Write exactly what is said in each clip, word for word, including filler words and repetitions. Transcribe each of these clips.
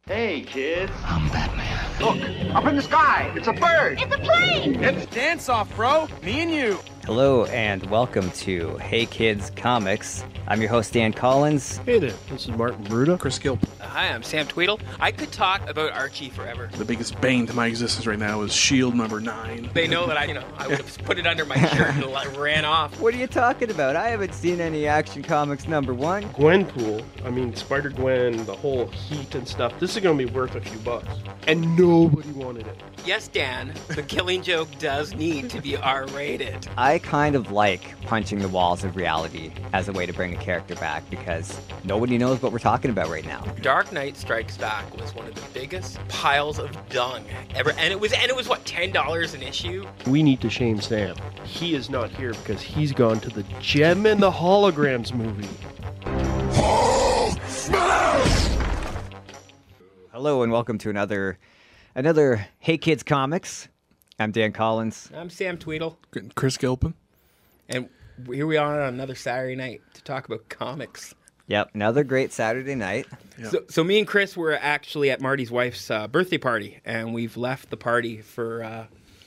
Hey, kids. I'm Batman. Look, up in the sky. It's a bird. It's a plane. It's dance off, bro. Me and you. Hello and welcome to Hey Kids Comics. I'm your host, Dan Collins. Hey there, this is Martin Bruda. Chris Gilpin. Uh, hi, I'm Sam Tweedle. I could talk about Archie forever. The biggest bane to my existence right now is Shield number nine. They know that I, you know, I would have put it under my shirt and like, ran off. What are you talking about? I haven't seen any Action Comics number one. Gwenpool, I mean Spider-Gwen, the whole heat and stuff, this is going to be worth a few bucks. And nobody wanted it. Yes, Dan, the Killing Joke does need to be R-rated. I kind of like punching the walls of reality as a way to bring a character back because nobody knows what we're talking about right now. Dark Knight Strikes Back was one of the biggest piles of dung ever, and it was and it was what ten dollars an issue. We need to shame Sam. He is not here because he's gone to the Gem and the Holograms movie. Hello and welcome to another another Hey Kids Comics. I'm Dan Collins. I'm Sam Tweedle. Chris Gilpin. And here we are on another Saturday night to talk about comics. Yep, another great Saturday night. Yep. So, so me and Chris were actually at Marty's wife's uh, birthday party, and we've left the party for uh,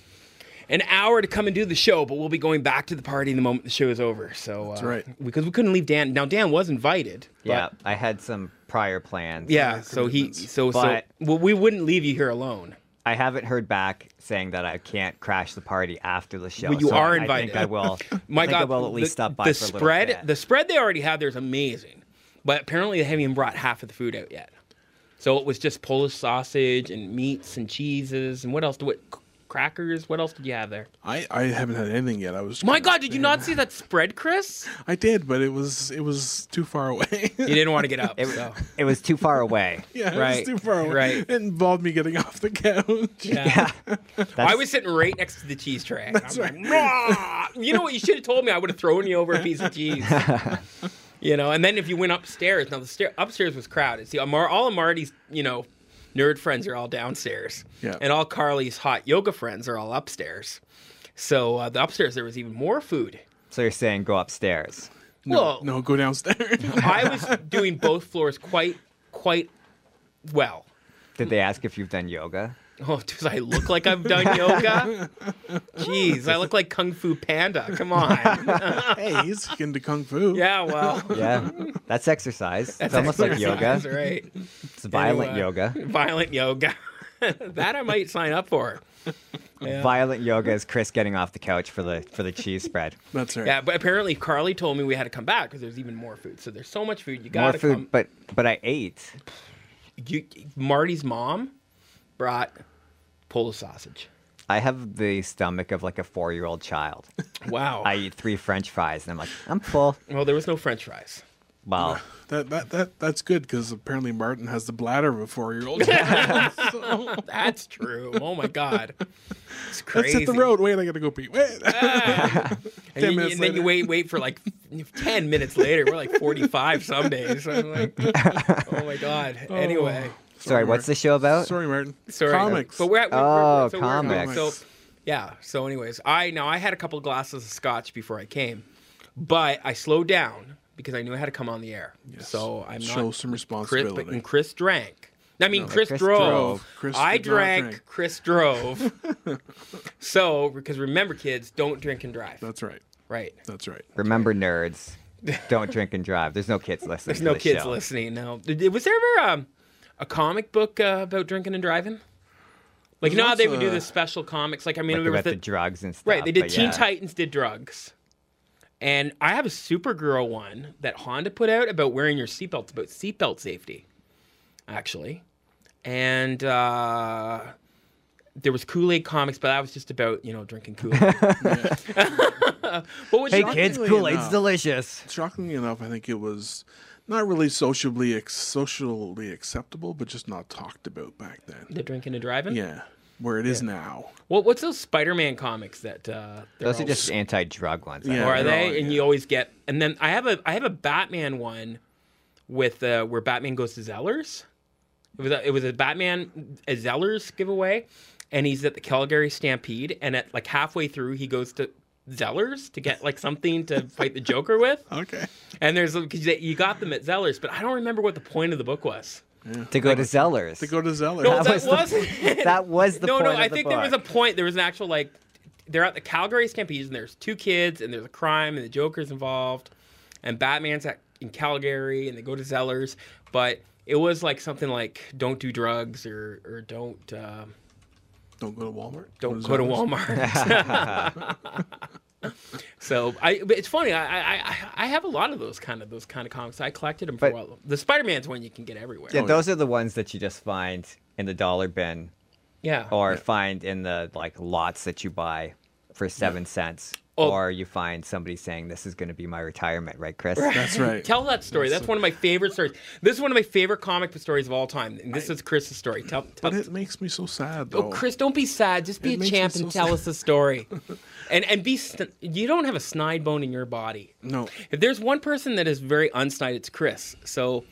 an hour to come and do the show, but we'll be going back to the party the moment the show is over. So That's uh, right. Because we couldn't leave Dan. Now, Dan was invited. Yeah, but, I had some prior plans. yeah, so he, so, But- so, well, we wouldn't leave you here alone. I haven't heard back saying that I can't crash the party after the show. Well, you so are I invited. think I will. My I think God, I will at least the, stop by the for a little spread, bit. the spread they already had there is amazing, but apparently they haven't even brought half of the food out yet. So it was just Polish sausage and meats and cheeses and what else? What crackers? What else did you have there? I, I haven't had anything yet. I was. My God, did you not see that spread, Chris? I did, but it was it was too far away. You didn't want to get up. It, so. it was too far away. yeah, it Right, was too far away. right. It involved me getting off the couch. Yeah. That's- I was sitting right next to the cheese tray. That's I'm like, "Rah!" You know what? You should have told me. I would have thrown you over a piece of cheese. You know, and then if you went upstairs, now the stair upstairs was crowded. See, Amar, all of Marty's, you know, nerd friends are all downstairs, Yeah. and all Carly's hot yoga friends are all upstairs. So uh, the upstairs there was even more food. So you're saying go upstairs. No, Well- no, go downstairs. I was doing both floors quite, quite well. Did they ask if you've done yoga? Oh, does I look like I've done yoga? Jeez, I look like Kung Fu Panda. Come on. Hey, he's into kung fu. Yeah, well. Yeah, that's exercise. That's it's almost like exercise, yoga. right? It's violent Anyway, yoga. Violent yoga. That I might sign up for. Yeah. Violent yoga is Chris getting off the couch for the for the cheese spread. That's right. Yeah, but apparently Carly told me we had to come back because there's even more food. So there's so much food. You More gotta food, come. but but I ate. You, Marty's mom brought Polish sausage. I have the stomach of like a four-year-old child. Wow. I eat three French fries and I'm like, I'm full. well, there was no French fries. Well, That that that that's good because apparently Martin has the bladder of a four-year-old. child. So, That's true. Oh my God. It's let's crazy. hit the road. Wait, I gotta go pee. Wait. Ah. and, Ten you- minutes and then you later. wait, wait for like ten minutes later. We're like forty-five some days. So I'm like, oh my God. Anyway. sorry, what's the show about? Sorry, Martin. Sorry. Comics. But we're at, we're, Oh, we're, so we're- comics. So, yeah. So, anyways, I now I had a couple of glasses of scotch before I came, but I slowed down because I knew I had to come on the air. Yes. So I'm Show not some Chris, responsibility. but and Chris drank. I mean, No, Chris, Chris drove. drove. Chris I did not drank, drink. Chris drove. So, because remember, kids, don't drink and drive. That's right. Right. That's right. Remember, nerds, don't drink and drive. There's no kids listening. There's to no this kids show. listening. No. Did- Was there ever um, a comic book uh, about drinking and driving? Like, you know how lots they would do of- the special comics? Like, I mean, Like there was about the the, drugs and stuff. right. They did but Teen yeah. Titans did drugs, and I have a Supergirl one that Honda put out about wearing your seatbelt, about seatbelt safety, actually, and uh, there was Kool-Aid comics, but that was just about you know drinking Kool-Aid. What was Hey your- kids, Shockingly Kool-Aid's enough. delicious. Shockingly enough, I think it was not really socially ex- socially acceptable, but just not talked about back then. the drinking and driving? Yeah, where it is now. What, what's those Spider-Man comics that? Uh, they're Those are all- just anti-drug ones. Yeah. Or are they're they? all- and yeah. you always get. And then I have a I have a Batman one with uh, where Batman goes to Zellers. It was a, it was a Batman a Zellers giveaway, and he's at the Calgary Stampede, and at like halfway through he goes to Zellers to get like something to fight the Joker with. Okay. And there's because you got them at Zellers, but I don't remember what the point of the book was. To go to Zellers. To go to Zeller. No, That that was the- wasn't. That was the no, point no. of I the think there was a book. point. There was an actual like, they're at the Calgary Stampede, and there's two kids, and there's a crime, and the Joker's involved, and Batman's at in Calgary, and they go to Zellers, but it was like something like don't do drugs or or don't uh, Don't go to Walmart. don't go to Walmart. So I, but it's funny. I, I I have a lot of those kind of those kind of comics. I collected them for But- a while. The Spider-Man's one you can get everywhere. Yeah, those are the ones that you just find in the dollar bin Yeah. or find in the like lots that you buy for seven cents. Oh. Or you find somebody saying this is going to be my retirement, right, Chris? That's right. Tell that story. That's one of my favorite stories. This is one of my favorite comic book stories of all time. And this is Chris's story. Tell, tell But it makes me so sad, though. Oh, Chris, don't be sad. Just be It a makes champ me and so tell sad. us the story. and and be st- you don't have a snide bone in your body. No. If there's one person that is very unsnide, it's Chris. So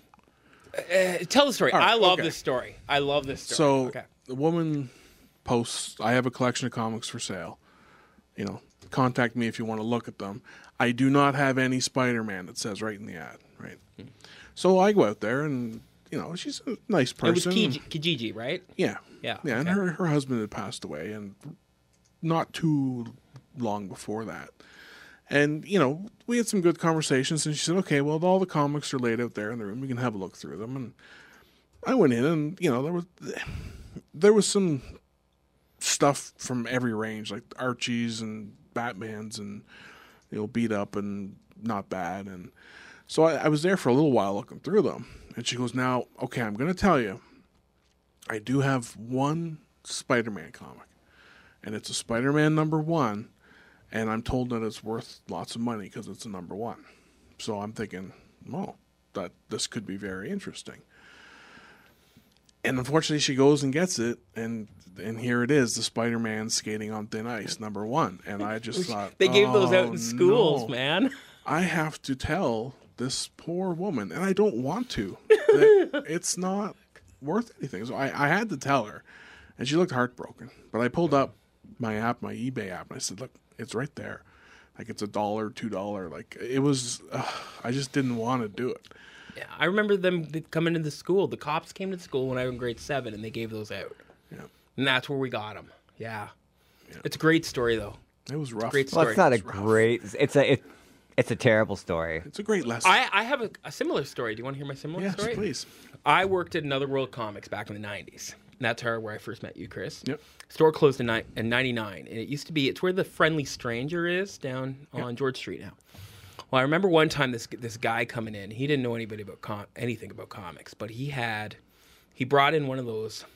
uh, tell the story. All right, I love okay. this story. I love this story. So okay. the woman posts, I have a collection of comics for sale. You know, contact me if you want to look at them. I do not have any Spider-Man, it says right in the ad, right? Hmm. So I go out there and, you know, she's a nice It was person. Kij- Kijiji, right? Yeah. Yeah, Yeah, and okay. her, her husband had passed away and not too long before that. And, you know, we had some good conversations and she said, okay, well, all the comics are laid out there in the room. We can have a look through them. And I went in and, you know, there was there was some stuff from every range, like Archies and Batmans and, you know, beat up and not bad. And so I, I was there for a little while looking through them. And she goes, now, okay, I'm going to tell you, I do have one Spider-Man comic. And it's a Spider-Man number one. And I'm told that it's worth lots of money because it's a number one. So I'm thinking, well, that this could be very interesting. And unfortunately, she goes and gets it, and and here it is, the Spider-Man skating on thin ice, number one. And I just thought, They gave those out "Oh, in schools, no. man. I have to tell this poor woman, and I don't want to, that it's not worth anything. So I, I had to tell her, and she looked heartbroken. But I pulled up my app, my eBay app, and I said, look, it's right there. Like, it's a dollar, two dollar. Like, it was, uh, I just didn't want to do it. Yeah, I remember them coming to the school. The cops came to the school when I was in grade seven, and they gave those out. Yeah. And that's where we got them. Yeah. It's a great story, though. It was rough. Great Well, it's not a It's rough. great. It's a. It, it's a terrible story. It's a great lesson. I, I have a, a similar story. Do you want to hear my similar yes, story? please. I worked at Another World Comics back in the nineties. And that's her where I first met you, Chris. Yep. Store closed in, ni- in ninety-nine. And it used to be, it's where the Friendly Stranger is down on George Street now. Well, I remember one time this this guy coming in. He didn't know anybody about com- anything about comics, but he had, he brought in one of those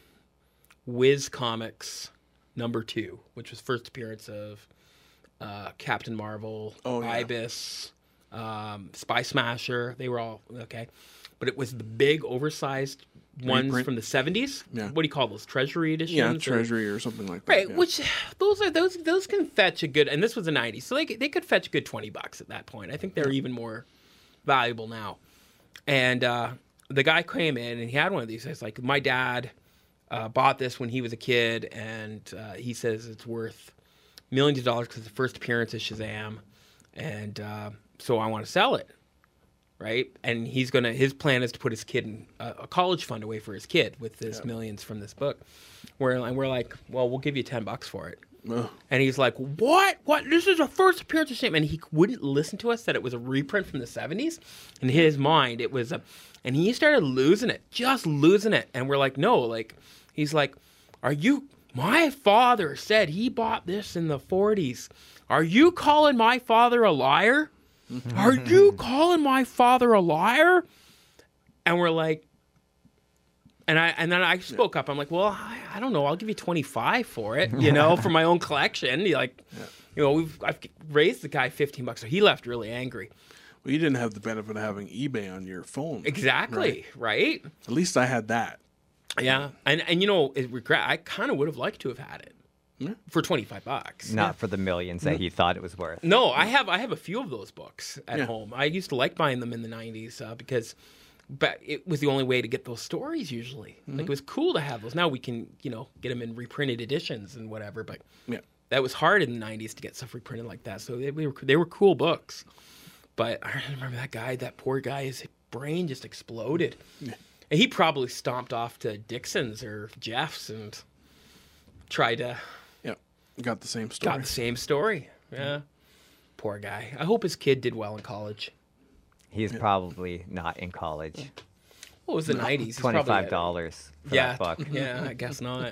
Wiz Comics number two, which was first appearance of uh, Captain Marvel, Oh, yeah. Ibis, um, Spy Smasher. They were all okay, but it was the big, oversized ones Reprint. from the seventies. Yeah. What do you call those? Treasury editions? Yeah, or- Treasury or something like that. Right, yeah. which those are those those can fetch a good, and this was the nineties, so they they could fetch a good twenty bucks at that point. I think they're even more valuable now. And uh, the guy came in and he had one of these. It's like my dad uh, bought this when he was a kid, and uh, he says it's worth millions of dollars because the first appearance is Shazam, and uh, so I want to sell it. Right, and he's gonna. His plan is to put his kid in a, a college fund away for his kid with this millions from this book. Where and we're like, well, we'll give you ten bucks for it. Ugh. And he's like, what? What? This is a first appearance of Shazam, and he wouldn't listen to us that it was a reprint from the seventies. In his mind, it was a, and he started losing it, just losing it. And we're like, no, like, he's like, are you? My father said he bought this in the forties. Are you calling my father a liar? Are you calling my father a liar? And we're like, and I and then I spoke up. I'm like, well, I, I don't know. I'll give you twenty-five for it, you know, for my own collection. You're like, you know, we've I've raised the guy fifteen bucks, so he left really angry. Well, you didn't have the benefit of having eBay on your phone. Exactly, right? At least I had that. Yeah, and and you know, it regret. I kind of would have liked to have had it Yeah. for twenty-five bucks. Not for the millions that he thought it was worth. No, I have I have a few of those books at Yeah. home. I used to like buying them in the nineties uh, because, but it was the only way to get those stories usually. Like it was cool to have those. Now we can you know get them in reprinted editions and whatever, but Yeah. that was hard in the nineties to get stuff reprinted like that. So they, we were they were cool books. But I remember that guy, that poor guy, his brain just exploded. And he probably stomped off to Dixon's or Jeff's and tried to Yeah, got the same story. got the same story. Yeah, poor guy. I hope his kid did well in college. He's probably not in college. What was the nineties? Twenty-five dollars for Yeah, that book, yeah. I guess not.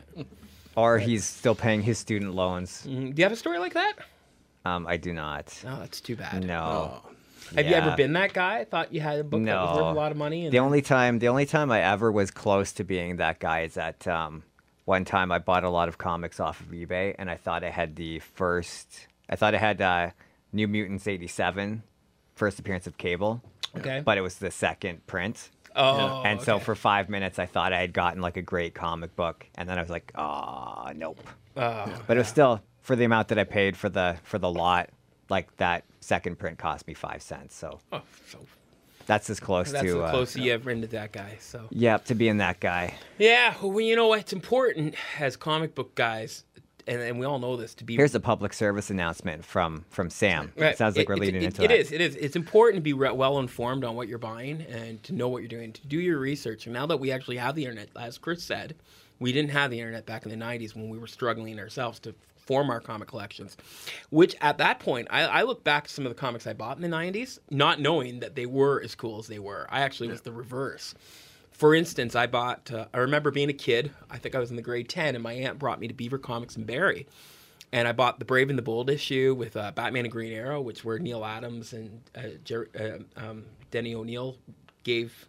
or he's still paying his student loans. Mm, do you have a story like that? Um, I do not. Oh, that's too bad. No. Have you ever Yeah. been that guy? Thought you had a book that was No. worth a lot of money? And The only time, the only time I ever was close to being that guy is that um, one time I bought a lot of comics off of eBay, and I thought I had the first. I thought I had uh, New Mutants eighty-seven, first appearance of Cable, okay. but it was the second print. oh, and so okay. for five minutes, I thought I had gotten like a great comic book, and then I was like, "Ah, nope." Oh, But it was still for the amount that I paid for the for the lot. Like that second print cost me five cents, so oh, so that's as close that's to the uh, closest you ever into that guy. So yeah, to being that guy. yeah, well, you know what? It's important as comic book guys, and, and we all know this to be. Here's a public service announcement from from Sam. Right. It sounds like It- we're it- leading it, into it that. is. It is. It's important to be re- well informed on what you're buying and to know what you're doing, to do your research. And now that we actually have the internet, as Chris said, we didn't have the internet back in the nineties when we were struggling ourselves to form our comic collections. Which at that point, I, I look back at some of the comics I bought in the nineties, not knowing that they were as cool as they were. I actually was the reverse. For instance, I bought. Uh, I remember being a kid. I think I was in the grade ten, and my aunt brought me to Beaver Comics in Barrie. And I bought the Brave and the Bold issue with uh, Batman and Green Arrow, which were Neil Adams and uh, Jer- uh, um, Denny O'Neil gave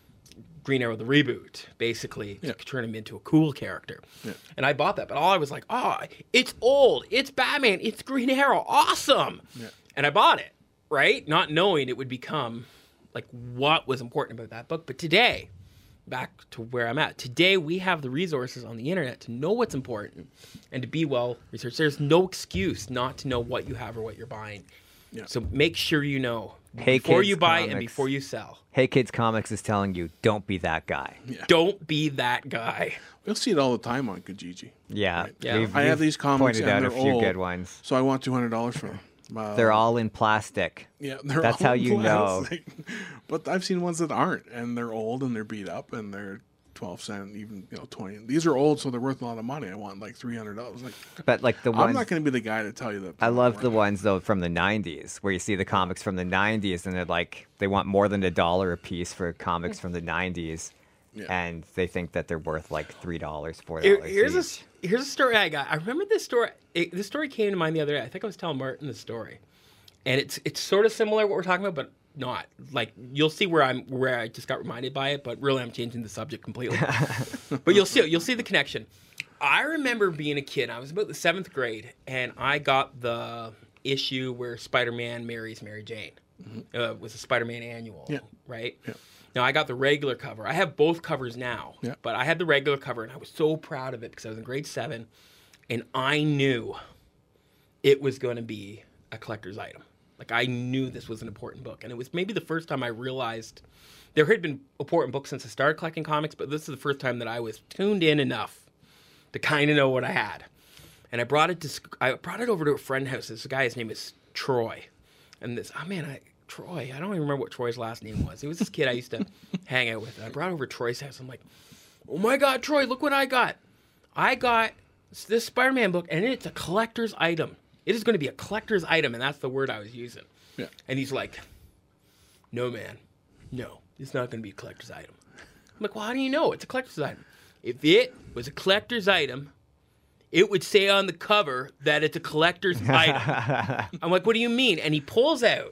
Green Arrow the reboot, basically, Yeah. to turn him into a cool character. Yeah. And I bought that, but all I was like, oh, it's old, it's Batman, it's Green Arrow, awesome. Yeah. And I bought it, right? Not knowing it would become like what was important about that book. But today, back to where I'm at. Today, we have the resources on the internet to know what's important and to be well researched. There's no excuse not to know what you have or what you're buying. Yeah. So make sure you know Hey before Kids you buy and Comics. before you sell. Hey Kids Comics is telling you, don't be that guy. Yeah. Don't be that guy. We'll see it all the time on Kijiji. Yeah, Right. Yeah. We've, I have we've these comics pointed and out a they're few old, good ones. so I want two hundred dollars for them. Uh, They're all in plastic. yeah, they're That's all how you know. plastic. But I've seen ones that aren't, and they're old and they're beat up, and they're twelve cent, even you know twenty. These are old, so they're worth a lot of money. I want like three hundred dollars. Like, But like the I'm ones, not going to be the guy to tell you that. I love the ones though from the nineties, where you see the comics from the nineties, and they're like they want more than a dollar a piece for comics from the nineties, Yeah. and they think that they're worth like three dollars, four Here- dollars. here's a s- here's a story I got. I remember this story. It, this story came to mind the other day. I think I was telling Martin the story, and it's it's sort of similar to what we're talking about, but not. Like you'll see where I'm where I just got reminded by it, but really I'm changing the subject completely. But you'll see you'll see the connection. I remember being a kid. I was about the seventh grade, and I got the issue where Spider-Man marries Mary Jane. Uh, it was a Spider-Man annual, Yeah. right? Yeah. Now I got the regular cover. I have both covers now, Yeah. but I had the regular cover, and I was so proud of it because I was in grade seven, and I knew it was going to be a collector's item. Like I knew this was an important book, and it was maybe the first time I realized there had been important books since I started collecting comics, but this is the first time that I was tuned in enough to kind of know what I had. And I brought it to sc- I brought it over to a friend's house. This guy, his name is Troy, and this oh man, I Troy. I don't even remember what Troy's last name was. It was this kid I used to hang out with. And I brought it over to Troy's house. I'm like, oh my God, Troy, look what I got. I got this Spider-Man book, and it's a collector's item. It is going to be a collector's item, and that's the word I was using. Yeah. And he's like, no, man. No, it's not going to be a collector's item. I'm like, well, how do you know? It's a collector's item. If it was a collector's item, it would say on the cover that it's a collector's item. I'm like, what do you mean? And he pulls out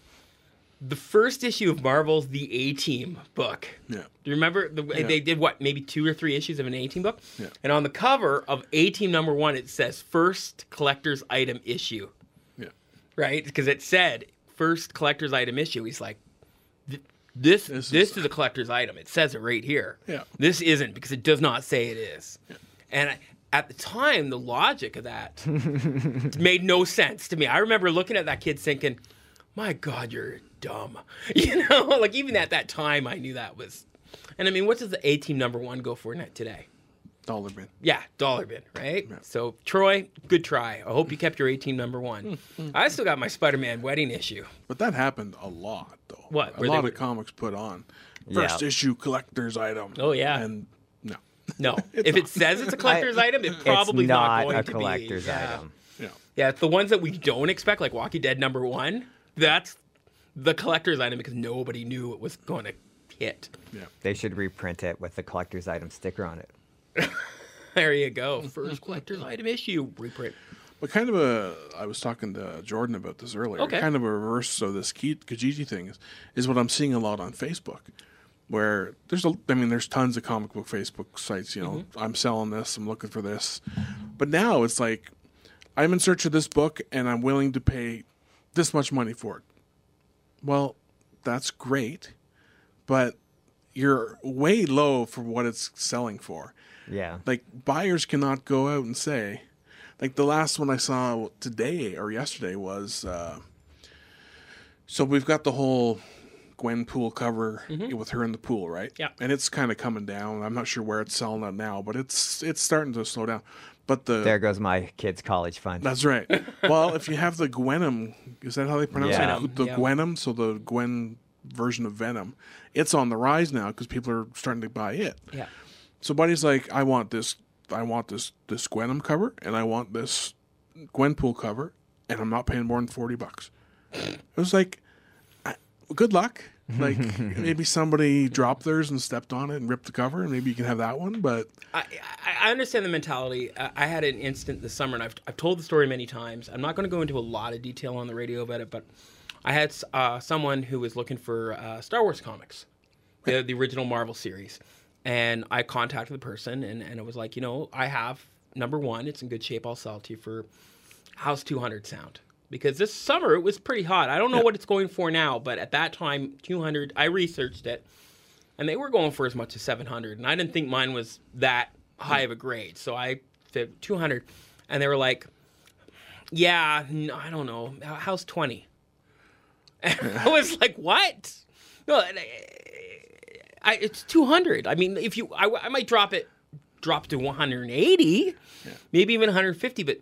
the first issue of Marvel's The A-Team book. Yeah. Do you remember? The, Yeah. They did, what, maybe two or three issues of an A-Team book? Yeah. And on the cover of A-Team number one, it says first collector's item issue. Yeah. Right? Because it said first collector's item issue. He's like, "Th- this This this, is- is, a collector's item. It says it right here. Yeah. This isn't because it does not say it is. And I, at the time, the logic of that made no sense to me. I remember looking at that kid thinking, my God, you're dumb. You know, like even at that time, I knew that was. And I mean, what does the A-Team number one go for net today? Dollar bin. Yeah, dollar bin, right? So, Troy, good try. I hope you kept your A-Team number one. I still got my Spider-Man wedding issue. But that happened a lot, though. What, A where lot they of would- comics put on. first Yeah. issue collector's item. Oh, yeah. And no, No, if it says it's a collector's item, it probably it's not, going a to collector's be. Yeah. item. yeah. Yeah, it's the ones that we don't expect, like Walking Dead number one. That's the collector's item because nobody knew it was going to hit. They should reprint it with the collector's item sticker on it. There you go. First collector's item issue reprint. But kind of a, I was talking to Jordan about this earlier. Okay. Kind of a reverse of this Ki- Kijiji thing is, is what I'm seeing a lot on Facebook, where there's a, I mean, there's tons of comic book Facebook sites. You know, Mm-hmm. I'm selling this, I'm looking for this, but now it's like, I'm in search of this book and I'm willing to pay this much money for it. Well, that's great, but you're way low for what it's selling for. Yeah. Like, buyers cannot go out and say, like the last one I saw today or yesterday was, uh, so we've got the whole Gwenpool cover with her in the pool, right? Yeah. And it's kind of coming down. I'm not sure where it's selling at now, but it's it's starting to slow down. But the There goes my kid's college fund. that's right. Well, if you have the Gwenum, is that how they pronounce Yeah. it? The Yeah. Gwenum, so the Gwen version of Venom, it's on the rise now because people are starting to buy it. Yeah. So Buddy's like, I want this, I want this this Gwenum cover, and I want this Gwenpool cover, and I'm not paying more than forty bucks. It was like, I, good luck. Like maybe somebody dropped theirs and stepped on it and ripped the cover, and maybe you can have that one. But I, I I understand the mentality. I I had an instant this summer, and I've, I've told the story many times. I'm not going to go into a lot of detail on the radio about it, but I had uh, someone who was looking for uh, Star Wars comics, the, the original Marvel series. And I contacted the person, and, and it was like, you know, I have, number one, it's in good shape, I'll sell it to you for, how's two hundred sound? Because this summer, it was pretty hot. I don't know Yeah. what it's going for now, but at that time, two hundred, I researched it, and they were going for as much as seven hundred. And I didn't think mine was that high of a grade. So I said two hundred. And they were like, yeah, no, I don't know. How's twenty? And I was like, what? No, I, it's two hundred. I mean, if you, I, I might drop it, drop to one hundred eighty, yeah. maybe even one hundred fifty, but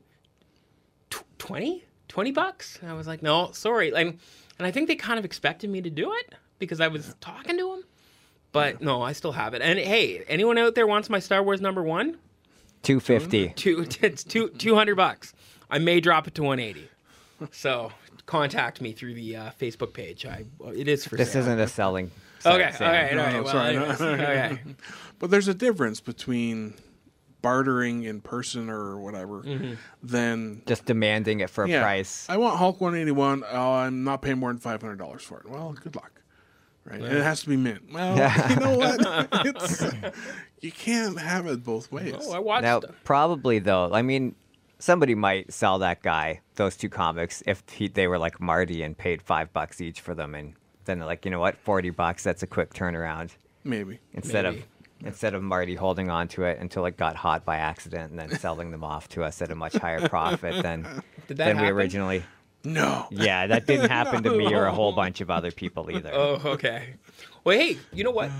twenty? twenty bucks? And I was like, no, sorry. And, and I think they kind of expected me to do it because I was yeah. talking to them. But no, I still have it. And hey, anyone out there wants my Star Wars number one? two fifty. Two, it's two, two hundred bucks. I may drop it to one eighty. So contact me through the uh, Facebook page. I, it is for This sale. isn't a selling. Okay, Sam. all right, all No, right. no, Well, sorry, no. anyways, okay. but there's a difference between bartering in person or whatever Mm-hmm. than Just demanding it for a yeah, price. I want Hulk one eighty-one. Oh, I'm not paying more than five hundred dollars for it. Well, good luck. Right, and it has to be mint. Well, you know what? It's, you can't have it both ways. Oh, I watched. Now, probably though, I mean, somebody might sell that guy those two comics if he, they were like Marty and paid five bucks each for them, and then they're like, you know what, forty bucks, that's a quick turnaround. Maybe Instead Maybe. of instead of Marty holding on to it until it got hot by accident and then selling them off to us at a much higher profit than Did that than we happen? originally. no. Yeah, that didn't happen to me or a whole bunch of other people either. Oh, okay. Well, hey, you know what?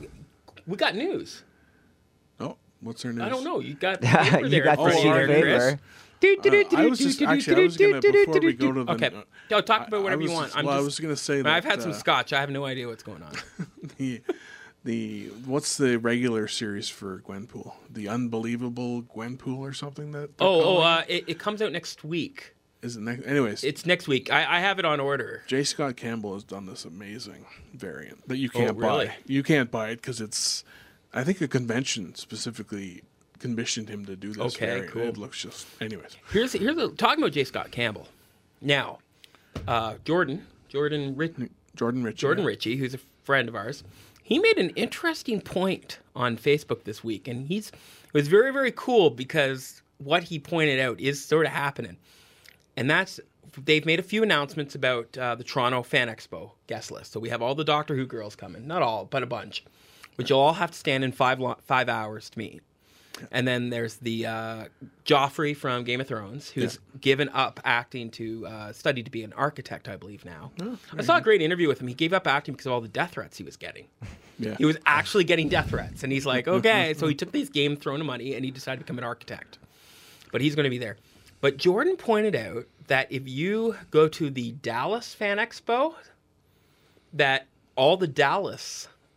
We got news. Oh, what's her name? I don't know. You got paper You there got in the front of sheet you of there, Chris. paper. Uh, I was just actually I was gonna before we go to the Okay. No, talk about I- I whatever you was want. just- I'm well, I just, was gonna say that I've had some uh, scotch. I have no idea what's going on. the the what's the regular series for Gwenpool? The Unbelievable Gwenpool or something that? they're Oh, oh, calling uh, it, it comes out next week. it? Is it next? Anyways, It's next week. I, I have it on order. J. Scott Campbell has done this amazing variant that you can't really? buy. You can't buy it because it's. I think a convention specifically commissioned him to do this. Okay, variant. cool. It looks just. Anyways, Here's here's a, talking about J. Scott Campbell. Now, uh, Jordan, Jordan, Rich, Jordan Ritchie. Jordan yeah. Ritchie, who's a friend of ours, he made an interesting point on Facebook this week, and he's it was very very cool because what he pointed out is sort of happening, and that's they've made a few announcements about uh, the Toronto Fan Expo guest list. So we have all the Doctor Who girls coming, not all, but a bunch, which you'll all have to stand in five lo- five hours to meet. And then there's the uh, Joffrey from Game of Thrones, who's Yeah. given up acting to uh, study to be an architect, I believe now. I saw a great interview with him. He gave up acting because of all the death threats he was getting. Yeah. He was actually getting death threats, and he's like, okay. So he took these Game of Thrones money and he decided to become an architect. But he's going to be there. But Jordan pointed out that if you go to the Dallas Fan Expo, that all the Dallas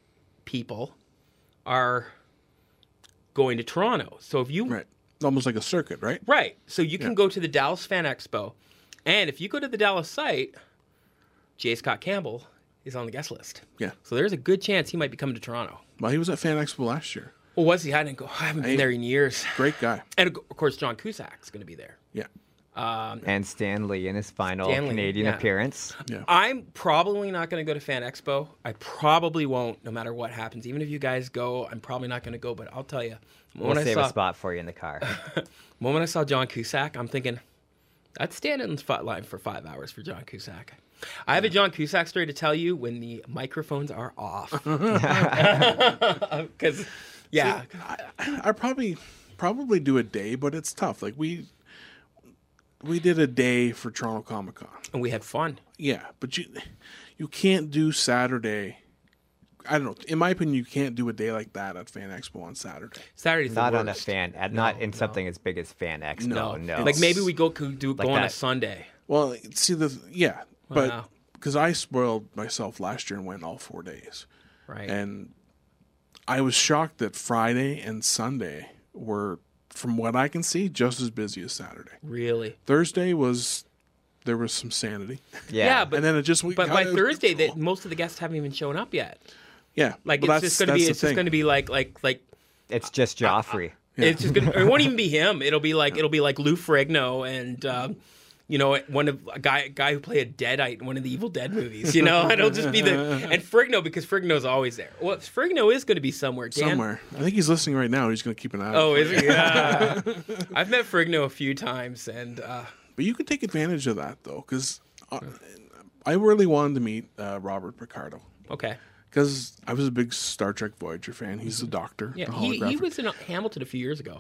people are going to Toronto. So if you Right. Almost like a circuit, right? right, so you can Yeah. go to the Dallas Fan Expo, and if you go to the Dallas site, J. Scott Campbell is on the guest list. Yeah. So there's a good chance he might be coming to Toronto. Well, he was at Fan Expo last year. Well, was he? I didn't go. I haven't been Hey. there in years. Great guy. And of of course, John Cusack's going to be there. Yeah. And Stan Lee in his final Stan Lee, Canadian yeah. appearance. Yeah. I'm probably not going to go to Fan Expo. I probably won't, no matter what happens. Even if you guys go, I'm probably not going to go. But I'll tell you, We'll when I save saw a spot for you in the car. the moment I saw John Cusack, I'm thinking, I'd stand in the spotlight for five hours for John Cusack. I have a John Cusack story to tell you when the microphones are off. Because, yeah, I probably probably do a day, but it's tough. Like we we did a day for Toronto Comic Con. and we had fun. Yeah, but you you can't do Saturday. I don't know. In my opinion, you can't do a day like that at Fan Expo on Saturday. Saturday's the Not on a worst. fan, at, not in something as big as Fan Expo. No. No, Like maybe we go could do Like go on a that. Sunday. Well, see the yeah, but Wow. because I spoiled myself last year and went all four days, Right. and I was shocked that Friday and Sunday were, from what I can see, just as busy as Saturday. really. Thursday was there was some sanity, Yeah, Yeah, but and then it just but by Thursday, that most of the guests haven't even shown up yet. yeah, Like but it's that's- just going to be that's the it's just thing. going to be like like like it's just Joffrey. it's just going to it won't even be him. It'll be like it'll be like Lou Ferrigno and um, you know one of a guy guy who played a Deadite in one of the Evil Dead movies. You know, it'll just be the and Ferrigno because Ferrigno's always there. Well, Ferrigno is going to be somewhere. Dan, somewhere. I think he's listening right now. He's going to keep an eye. Oh, out. is he? Yeah. I've met Ferrigno a few times, and uh, But you could take advantage of that though, because uh, I really wanted to meet uh, Robert Picardo. okay. Because I was a big Star Trek Voyager fan. He's the Doctor. Yeah, the he, he holographic. was in Hamilton a few years ago.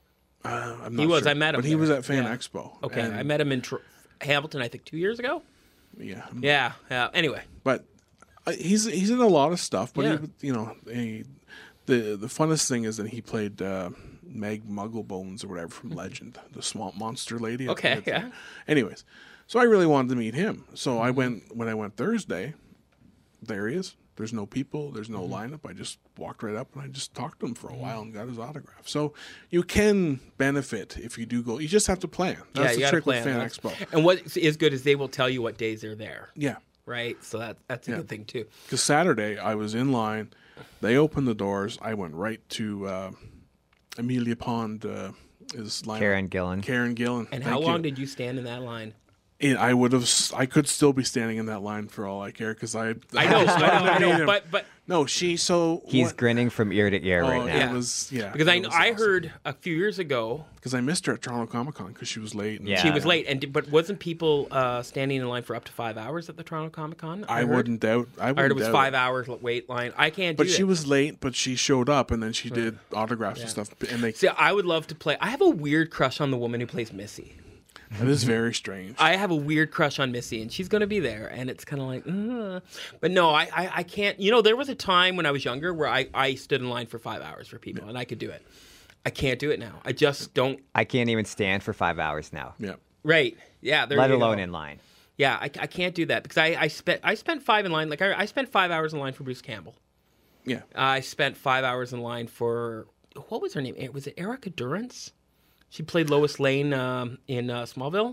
Uh, I'm he not was. sure. I met him but he there. was at Fan Yeah. Expo. Okay, and- I met him in Tr- Hamilton, I think, two years ago. Yeah, Yeah, yeah. Anyway, but uh, he's he's in a lot of stuff. But Yeah. he, you know, he, the the funnest thing is that he played uh, Meg Mugglebones or whatever from Legend, the swamp monster lady. I Okay, forget. yeah. Anyways, so I really wanted to meet him. So I went when I went Thursday. There he is. There's no people. There's no Mm-hmm. lineup. I just walked right up and I just talked to him for a while and got his autograph. So you can benefit if you do go. You just have to plan. That's yeah, you the got to trick plan. with Fan That's- Expo. And what is good is they will tell you what days they're there, Yeah. right? So that that's a Yeah. good thing too. Because Saturday I was in line, they opened the doors. I went right to uh, Amelia Pond. Uh, is line Karen Gillan. Karen Gillan. And Thank how you. long did you stand in that line? And I would have. s- I could still be standing in that line for all I care because I. I know, I know, I meet know, him. but but no, she. So He's what- grinning from ear to ear Oh, right now. Yeah. It was yeah. because I it was I awesome. heard a few years ago because I missed her at Toronto Comic Con because she was late. And Yeah. she was late, and did- but wasn't people uh, standing in line for up to five hours at the Toronto Comic Con? I heard? wouldn't doubt. I, I heard wouldn't it was doubt five hours wait line. I can't do But she that. was late. But she showed up and then she did autographs and stuff. And they See, I would love to play. I have a weird crush on the woman who plays Missy. that is very strange. I have a weird crush on Missy, and she's going to be there, and it's kind of like, uh. But no, I, I, I can't. You know, there was a time when I was younger where I, I stood in line for five hours for people, and I could do it. I can't do it now. I just don't. I can't even stand for five hours now, yeah. Right? Yeah. There let you alone go. in line. Yeah, I, I can't do that because I, I spent I spent five in line. Like I, I spent five hours in line for Bruce Campbell. Yeah. I spent five hours in line for what was her name? Was it Erica Durance? She played Lois Lane um, in uh, Smallville.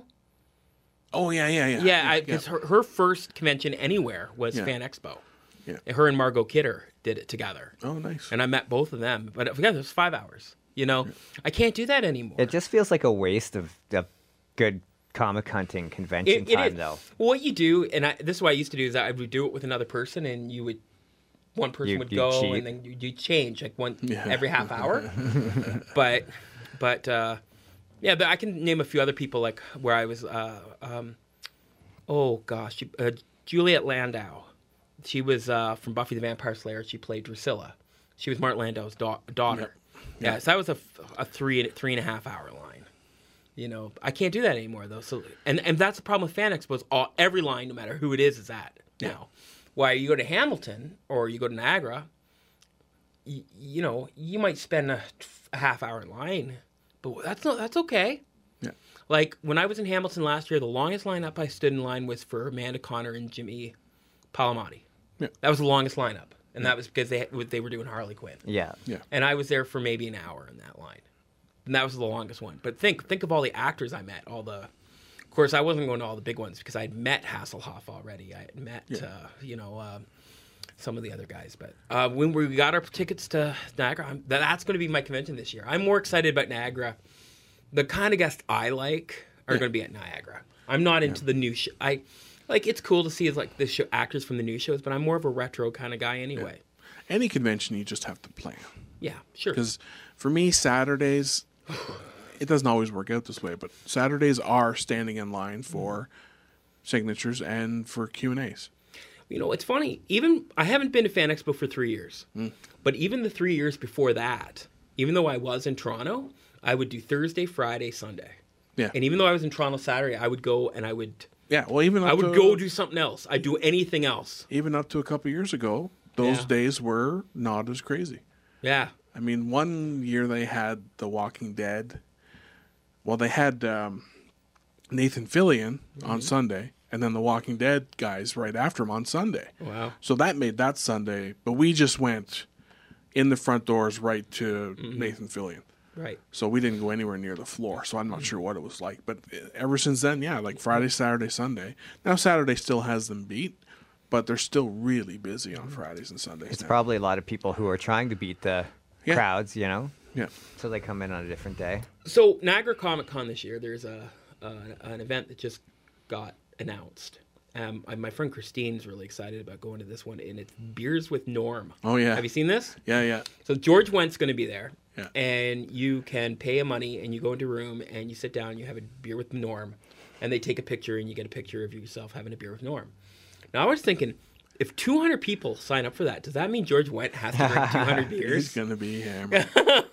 Oh yeah, yeah, yeah. Yeah, because her, her first convention anywhere was Yeah. Fan Expo. Yeah. Her and Margot Kidder did it together. Oh, nice. And I met both of them. But yeah, it was five hours. You know, I can't do that anymore. It just feels like a waste of, of good comic hunting convention It- it time, is. though. What you do, and I, this is what I used to do, is I would do it with another person, and you would, one person You- would you go, cheat. and then you, you change like one Yeah. every half hour. but, but uh, yeah, but I can name a few other people like where I was. Uh, um, oh gosh, uh, Juliet Landau. She was uh, from Buffy the Vampire Slayer. She played Drusilla. She was Mark Landau's da- daughter. Yeah. yeah, so that was a, a three three and a half hour line. You know, I can't do that anymore though. So, and and that's the problem with Fan Expo. Is all every line, no matter who it is, is that now. Why you go to Hamilton or you go to Niagara, you, you know, you might spend a, a half hour in line, but that's not that's okay. Yeah. Like when I was in Hamilton last year, the longest lineup I stood in line was for Amanda Connor and Jimmy Palmiotti. Yeah. That was the longest lineup, and that was because they they were doing Harley Quinn. Yeah. Yeah. And I was there for maybe an hour in that line, and that was the longest one. But think think of all the actors I met. All the, of course, I wasn't going to all the big ones because I'd met Hasselhoff already. I had met, Yeah. uh, you know. Um, some of the other guys, but uh, when we got our tickets to Niagara, I'm, that's going to be my convention this year. I'm more excited about Niagara. The kind of guests I like are Yeah. going to be at Niagara. I'm not into the new show. I like it's cool to see like the show actors from the new shows, but I'm more of a retro kind of guy anyway. Any convention, you just have to plan. Yeah, sure. Because for me, Saturdays, it doesn't always work out this way, but Saturdays are standing in line for signatures and for Q and A's. You know, it's funny. Even I haven't been to Fan Expo for three years, Mm. but even the three years before that, even though I was in Toronto, I would do Thursday, Friday, Sunday. Yeah. And even though I was in Toronto Saturday, I would go and I would Yeah, well, even up I would to, go do something else. I'd do anything else. even up to a couple years ago, those Yeah. days were not as crazy. Yeah. I mean, one year they had The Walking Dead. Well, they had um, Nathan Fillion Mm-hmm. on Sunday, and then The Walking Dead guys right after him on Sunday. Wow. So that made that Sunday, but we just went in the front doors right to Mm-hmm. Nathan Fillion. Right. So we didn't go anywhere near the floor. So I'm not sure what it was like. But ever since then, yeah, like Friday, Saturday, Sunday. Now Saturday still has them beat, but they're still really busy on Fridays and Sundays. It's now. probably a lot of people who are trying to beat the Yeah. crowds, you know? Yeah. So they come in on a different day. So Niagara Comic Con this year, there's a uh, an event that just got announced. Um, I, my friend Christine's really excited about going to this one, and it's Beers with Norm. Oh, yeah. Have you seen this? Yeah, yeah. So George Wendt's going to be there, Yeah. and you can pay a money, and you go into a room, and you sit down, you have a beer with Norm, and they take a picture, and you get a picture of yourself having a beer with Norm. Now, I was thinking, if two hundred people sign up for that, does that mean George Wendt has to drink two hundred He's beers? going to be hammered.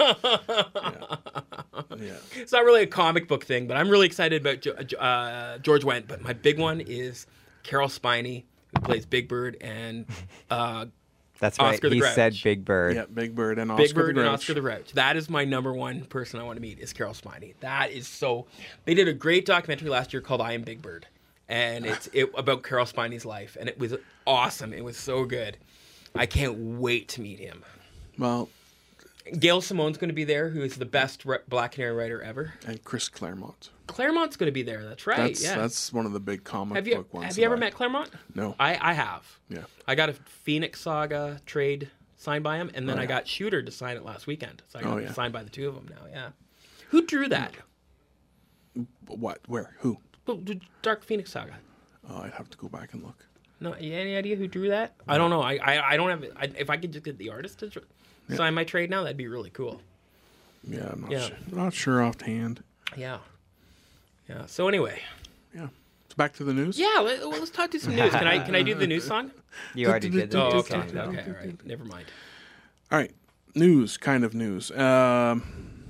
yeah. yeah. It's not really a comic book thing, but I'm really excited about Jo- Jo- uh, George Wendt. But my big one is Carol Spiney, who plays Big Bird, and uh, That's right. Oscar the he Grouch. said Big Bird. Yeah, Big Bird and Oscar Big Bird the and Grouch. Oscar the Grouch. That is my number one person I want to meet is Carol Spiney. That is so. They did a great documentary last year called "I Am Big Bird," and it's it, about Carol Spiney's life, and it was awesome. It was so good. I can't wait to meet him. Well, Gail Simone's going to be there, who is the best re- Black Canary writer ever. and Chris Claremont. Claremont's going to be there. That's right. That's yeah. that's one of the big comic have you book ones. have you ever that I- met Claremont? No. I, I have. Yeah. I got a Phoenix Saga trade signed by him, and then Oh, I yeah. got Shooter to sign it last weekend. So I got Oh, it yeah. signed by the two of them now. Yeah. Who drew that? What? Where? Who? The- the Dark Phoenix Saga. Oh, I'd have to go back and look. No, any idea who drew that? I don't know. I I, I don't have. I, if I could just get the artist to dr- sign my trade now, that'd be really cool. Yeah, I'm not, Yeah. Sure, not sure offhand. Yeah. Yeah. So anyway, Yeah. So back to the news? yeah. Let, well, let's talk to some news. Can I can I do the news song? You already did the Oh, news okay. song, though. Okay. All right. Never mind. All right. News, kind of news. Um,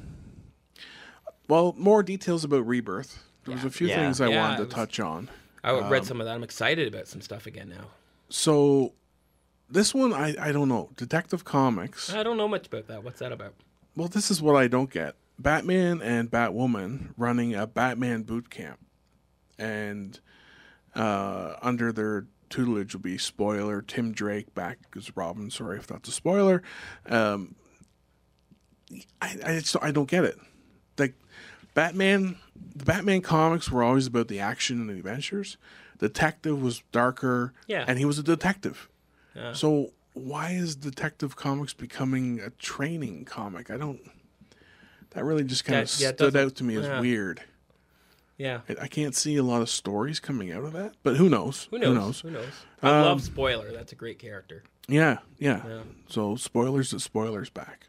well, more details about Rebirth. There was a few Yeah. things I Yeah, wanted it to was- touch on. I Um, read some of that. I'm excited about some stuff again now. So, this one, I, I don't know. Detective Comics. I don't know much about that. What's that about? Well, this is what I don't get. Batman and Batwoman running a Batman boot camp. And uh, under their tutelage will be spoiler Tim Drake back as Robin. Sorry if that's a spoiler. Um, I, I, just, I don't get it. Like, Batman, the Batman comics were always about the action and the adventures. Detective was darker, Yeah. and he was a detective. Yeah. So why is Detective Comics becoming a training comic? I don't. That really just kind of That- yeah, it stood doesn't- out to me as yeah. weird. Yeah. I, I can't see a lot of stories coming out of that, but who knows? Who knows? Who knows? I Um, love Spoiler. That's a great character. Yeah, yeah, Yeah. So spoilers that spoilers back.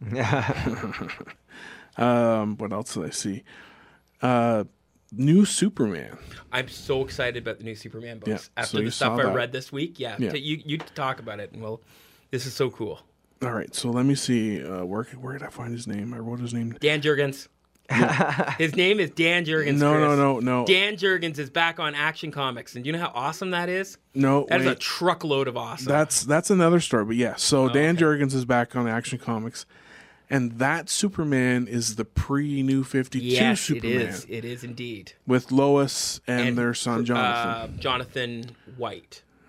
um, what else did I see? Uh, new Superman. I'm so excited about the new Superman books. Yeah, After so you the stuff saw I that. read this week, yeah, Yeah. t- you you talk about it, and well, this is so cool. All right, so let me see. Uh, where where did I find his name? I wrote his name. Dan Jurgens. His name is Dan Jurgens. No, no, Chris. no, no. Dan Jurgens is back on Action Comics, and do you know how awesome that is? No, That is a wait. truckload of awesome. That's that's another story, but yeah. So Dan okay. Jurgens is back on Action Comics, and that Superman is the pre New Fifty Two yes, Superman it is. It is indeed. with Lois and, their son Jonathan. Uh, Jonathan White.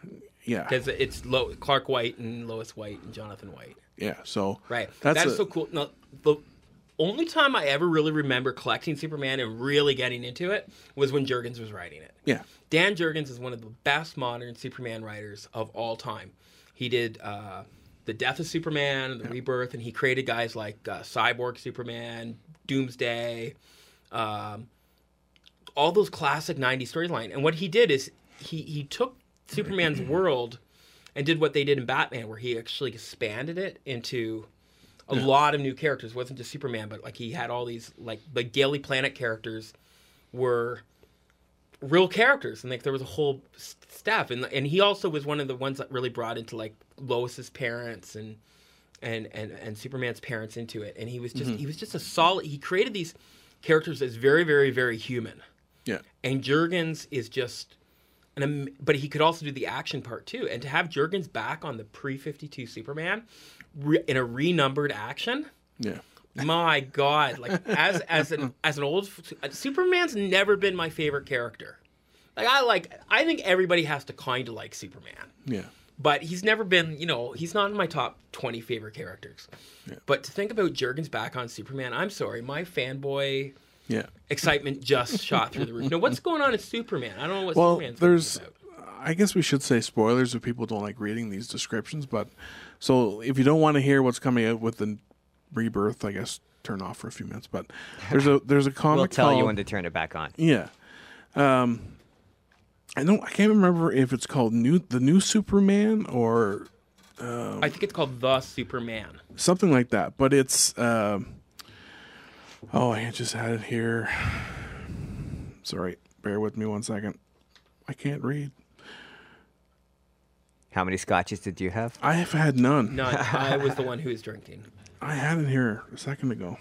Yeah. Because it's Lo- Clark White and Lois White and Jonathan White. Yeah. So Right. That's That's a- so cool. Now, the only time I ever really remember collecting Superman and really getting into it was when Jurgens was writing it. Yeah. Dan Jurgens is one of the best modern Superman writers of all time. He did uh, The Death of Superman and The Rebirth, and he created guys like uh, Cyborg Superman, Doomsday, um, all those classic nineties storyline. And what he did is he, he took Superman's world and did what they did in Batman, where he actually expanded it into a lot of new characters. It wasn't just Superman, but like he had all these, like the Daily Planet characters were real characters, and like there was a whole s- staff, and and he also was one of the ones that really brought into like Lois's parents and and and and Superman's parents into it. And he was just he was just a solid. He created these characters as very very very human. Yeah. And Jurgens is just an, am- but he could also do the action part too. And to have Jurgens back on the pre fifty-two Superman re- in a renumbered action, Yeah. my God! Like as as an as an old Superman's never been my favorite character. Like I like I think everybody has to kind of like Superman, Yeah. but he's never been, you know, he's not in my top twenty favorite characters. Yeah. But to think about Jurgens back on Superman, I'm sorry, my fanboy Yeah. excitement just shot through the roof. Now, what's going on in Superman? I don't know what Well, Superman's there's. about. I guess we should say spoilers if people don't like reading these descriptions. But so if you don't want to hear what's coming out with the Rebirth, I guess turn off for a few minutes. But there's a there's a comic. We'll tell called, you when to turn it back on. Yeah. Um, I don't. I can't remember if it's called new the new Superman or I think it's called The Superman. something like that. But it's. Um, oh, I just had it here. Sorry, bear with me one second. I can't read. How many scotches did you have? I have had none. None. I was the one who was drinking. I had it here a second ago.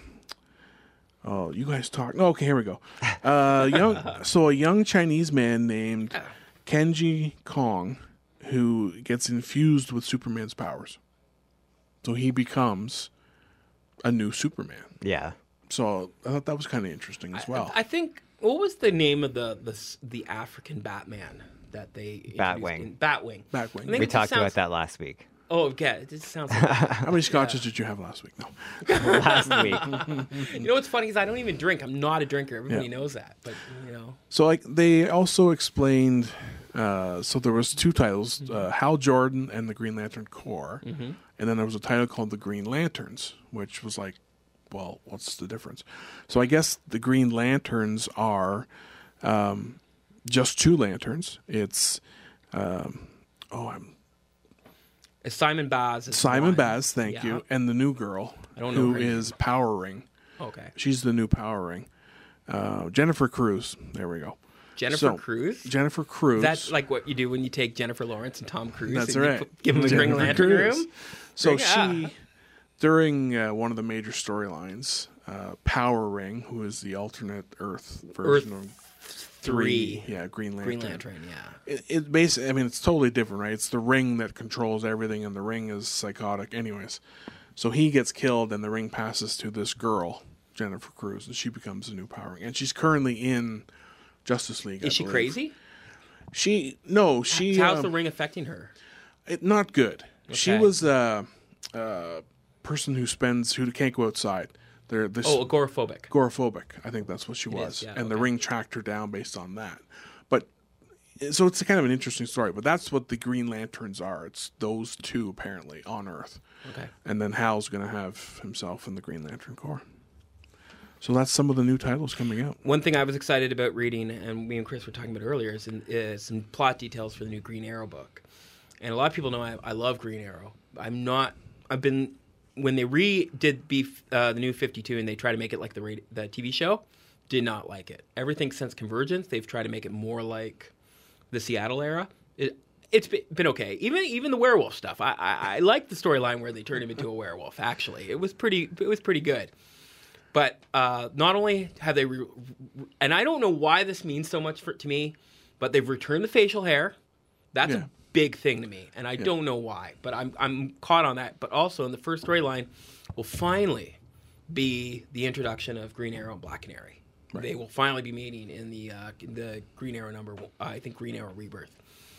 Oh, you guys talk. No, okay, here we go. Uh, young, so a young Chinese man named Kenji Kong, who gets infused with Superman's powers, so he becomes a new Superman. Yeah. So I thought that was kind of interesting as well. I think what was the name of the the s- the African Batman that they introduced Batwing. in- Batwing. Batwing. I think We it just talked about sounds- that last week. Oh, yeah, it just sounds. Like, How many scotches did you have last week? No. last week. you know what's funny is I don't even drink. I'm not a drinker. Everybody Yeah. knows that, but you know. So like they also explained. Uh, so there was two titles: uh, Hal Jordan and the Green Lantern Corps, and then there was a title called the Green Lanterns, which was like, well, what's the difference? So I guess the Green Lanterns are um, just two lanterns. It's um, oh, I'm It's Simon Baz. is Simon one. Baz, thank Yeah. you, and the new girl I don't know who her name. is Power Ring. Okay. She's the new Power Ring. Uh, Jennifer Cruz. There we go. Jennifer So, Cruz. Jennifer Cruz. That's like what you do when you take Jennifer Lawrence and Tom Cruise. That's and you right. put- give them a Green Jennifer Lantern Cruz. room. So Yeah. she, during uh, one of the major storylines, uh, Power Ring, who is the alternate Earth version Earth of Three. yeah, Green Lantern. Green Lantern. Yeah. It, it basically, I mean, it's totally different, right? It's the ring that controls everything, and the ring is psychotic. Anyways, so he gets killed, and the ring passes to this girl, Jennifer Cruz, and she becomes the new Power Ring, and she's currently in Justice League. I Is she believe. crazy? She no, she How's um, the ring affecting her? It, not good. She Okay. was a, a person who spends who can't go outside. They're this Oh, agoraphobic. agoraphobic. I think that's what she is, was, yeah, and the okay. ring tracked her down based on that. But so it's a kind of an interesting story. But that's what the Green Lanterns are. It's those two apparently on Earth, Okay. and then Hal's going to have himself in the Green Lantern Corps. So that's some of the new titles coming out. One thing I was excited about reading, and me and Chris were talking about earlier, is, in, is some plot details for the new Green Arrow book. And a lot of people know I, I love Green Arrow. I'm not. I've been when they redid Beef, uh, the new fifty-two, and they try to make it like the radio, the T V show. Did not like it. Everything since Convergence, they've tried to make it more like the Seattle era. It, it's been, been okay. Even even the werewolf stuff. I I, I like the storyline where they turned him into a werewolf. Actually, it was pretty. It was pretty good. But uh, not only have they, re- and I don't know why this means so much for, to me, but they've returned the facial hair. That's Yeah. a big thing to me, and I don't know why, but I'm I'm caught on that. But also in the first storyline, will finally be the introduction of Green Arrow and Black Canary. They will finally be meeting in the uh, in the Green Arrow number. Uh, I think Green Arrow Rebirth. Yeah.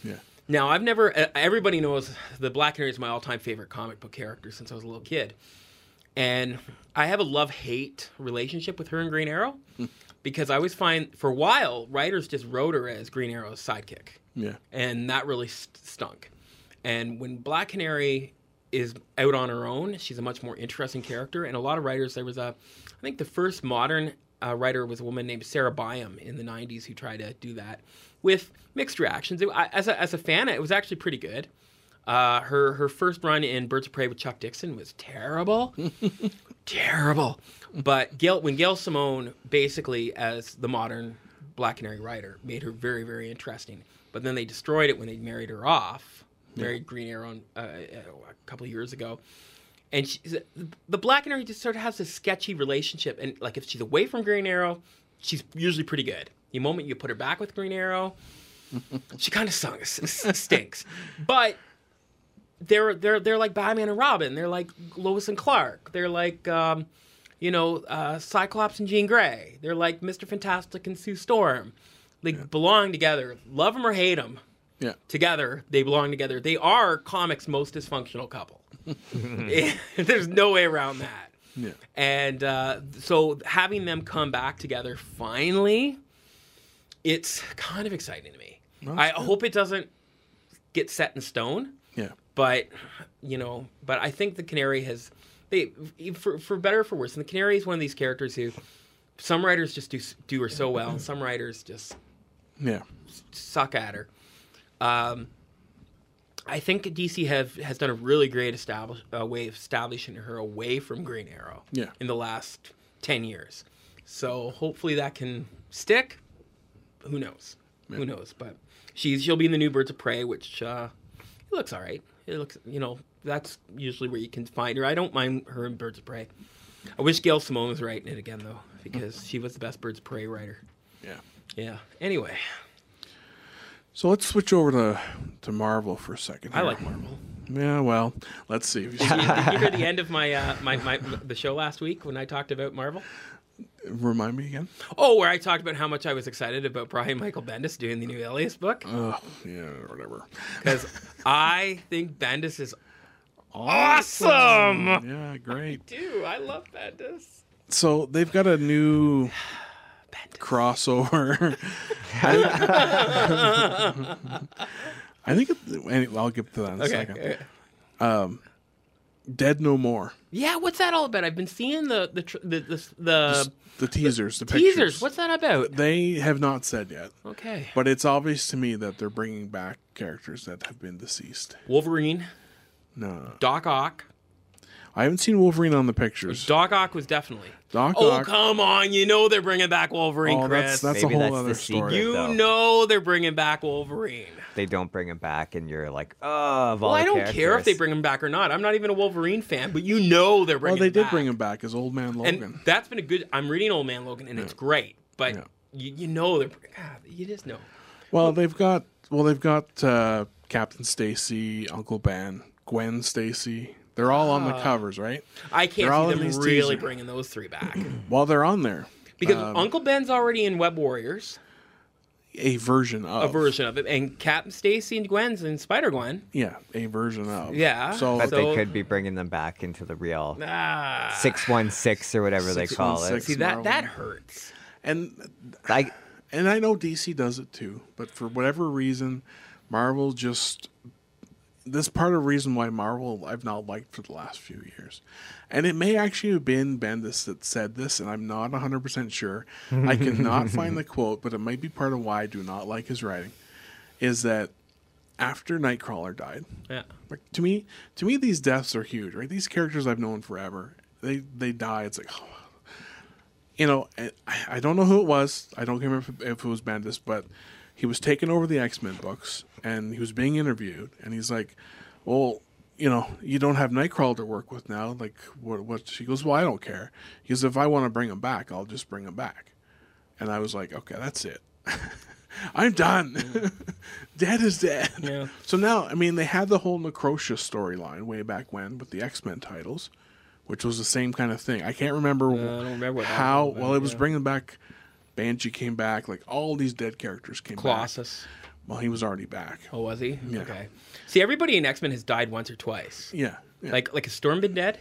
Now, I've never, uh, everybody knows the Black Canary is my all-time favorite comic book character since I was a little kid. And I have a love-hate relationship with her and Green Arrow because I always find, for a while, writers just wrote her as Green Arrow's sidekick. Yeah. And that really st- stunk. And when Black Canary is out on her own, she's a much more interesting character. And a lot of writers, there was a, I think the first modern uh, writer was a woman named Sarah Byam in the nineties who tried to do that with mixed reactions. It, I, as, a, as a fan, it was actually pretty good. Uh, her her first run in Birds of Prey with Chuck Dixon was terrible. Terrible. But Gail, when Gail Simone, basically as the modern Black Canary writer, made her very, very interesting. But then they destroyed it when they married her off. Married yeah. Green Arrow uh, a couple of years ago. And she, the Black Canary just sort of has this sketchy relationship. And like if she's away from Green Arrow, she's usually pretty good. The moment you put her back with Green Arrow, she kind of stinks. But they're they're they're like Batman and Robin. They're like Lois and Clark. They're like um, you know uh, Cyclops and Jean Grey. They're like Mister Fantastic and Sue Storm. They yeah. belong together. Love them or hate them. Yeah. Together, they belong together. They are comics' most dysfunctional couple. There's no way around that. Yeah. And uh, so having them come back together finally, it's kind of exciting to me. Well, I good. hope it doesn't get set in stone. Yeah. But, you know, but I think the Canary has, they for for better or for worse, and the Canary is one of these characters who some writers just do do her so well, and some writers just yeah suck at her. Um, I think D C have has done a really great establish, uh, way of establishing her away from Green Arrow yeah. in the last ten years. So hopefully that can stick. Who knows? Yeah. Who knows? But she's she'll be in the new Birds of Prey, which uh, it looks all right. It looks, you know, that's usually where you can find her. I don't mind her in Birds of Prey. I wish Gail Simone was writing it again though, because she was the best Birds of Prey writer. Yeah. Yeah. Anyway. So let's switch over to to Marvel for a second. I here. like Marvel. Yeah, well, let's see. Did you, did you hear the end of my, uh, my my the show last week when I talked about Marvel? Remind me again. Oh, where I talked about how much I was excited about Brian Michael Bendis doing the new Alias book. Oh, yeah, whatever. Because I think Bendis is awesome. Yeah, great. I do. I love Bendis. So they've got a new Bendis. crossover. I think it, anyway, I'll get to that in a Okay. second. Um, Dead No More. Yeah, what's that all about? I've been seeing the the tr- the the, the Just the teasers, the teasers. pictures. What's that about? They have not said yet, Okay. but it's obvious to me that they're bringing back characters that have been deceased. Wolverine, No, Doc Ock. I haven't seen Wolverine on the pictures. Doc Ock was definitely. Doc Oh, Ock. come on. You know they're bringing back Wolverine, Oh, Chris. that's that's a Maybe whole that's other the story. secret. You though. know they're bringing back Wolverine. They don't bring him back, and you're like, oh, of all Well, I the don't care if characters. they bring him back or not. I'm not even a Wolverine fan, but you know they're Well, bringing they him did back. bring him back as Old Man Logan. And that's been a good... I'm reading Old Man Logan, and it's great. But Yeah. you, you know they're... God, you just know. Well, they've got well, they've got uh, Captain Stacy, Uncle Ben, Gwen Stacy. They're all on the covers, right? I They're all can't in see these them really teasers. bringing those three back. Well, they're on there. Because Um, Uncle Ben's already in Web Warriors, a version of a version of it, and Captain Stacy and Gwen's in Spider-Gwen. Yeah, a version of. Yeah. So, But So- they could be bringing them back into the real Ah. six one six or whatever they call it. six one six. See, that, Marvel. that hurts. and I, and I know D C does it too, but for whatever reason, Marvel just this part of the reason why Marvel I've not liked for the last few years. And it may actually have been Bendis that said this, and I'm not one hundred percent sure. I cannot find the quote, but it might be part of why I do not like his writing, is that after Nightcrawler died, Yeah. like to me, to me these deaths are huge, right? These characters I've known forever, they they die. It's like, oh, you know, I, I don't know who it was. I don't remember if, if it was Bendis, but he was taking over the X-Men books, and he was being interviewed, and he's like, well, you know, you don't have Nightcrawler to work with now. Like, what? What? She goes, well, I don't care. He goes, if I want to bring him back, I'll just bring him back. And I was like, okay, that's it. I'm done. Dead is dead. Yeah. So now, I mean, they had the whole Necrocious storyline way back when with the X-Men titles, which was the same kind of thing. I can't remember, I don't remember what that how. was about, Well, it was yeah. bringing back. Banshee came back. Like all these dead characters came back. Colossus. Well, he was already back. Oh, was he? Yeah. Okay. See, everybody in X-Men has died once or twice. Yeah. yeah. Like, like has Storm been dead?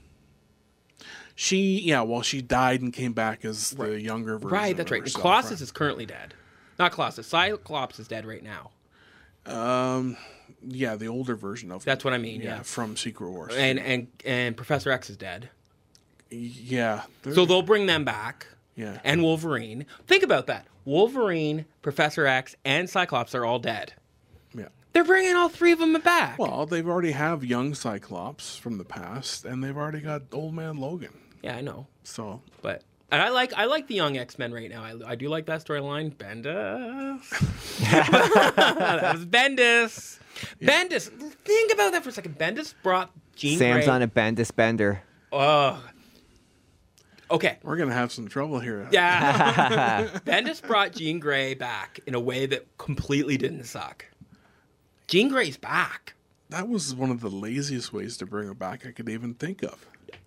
She, yeah, well, she died and came back as the younger version. Right, of that's right. And herself, Colossus right. is currently dead. Not Colossus. Cyclops is dead right now. Um, yeah, the older version of. That's what I mean, yeah. from Secret Wars. And and and Professor X is dead. yeah, So they'll bring them back. yeah, And Wolverine. Think about that. Wolverine, Professor X, and Cyclops are all dead. yeah. They're bringing all three of them back. Well, they've already have young Cyclops from the past, and they've already got Old Man Logan. yeah, I know. So But and I like I like the young X-Men right now. I, I do like that storyline. Bendis. That was Bendis. Bendis. Think about that for a second. Bendis brought Jean Sam's Grey. on a Bendis bender. Oh. Okay. we're gonna have some trouble here. Yeah. Bendis brought Jean Grey back in a way that completely didn't suck. Jean Grey's back. That was one of the laziest ways to bring her back I could even think of.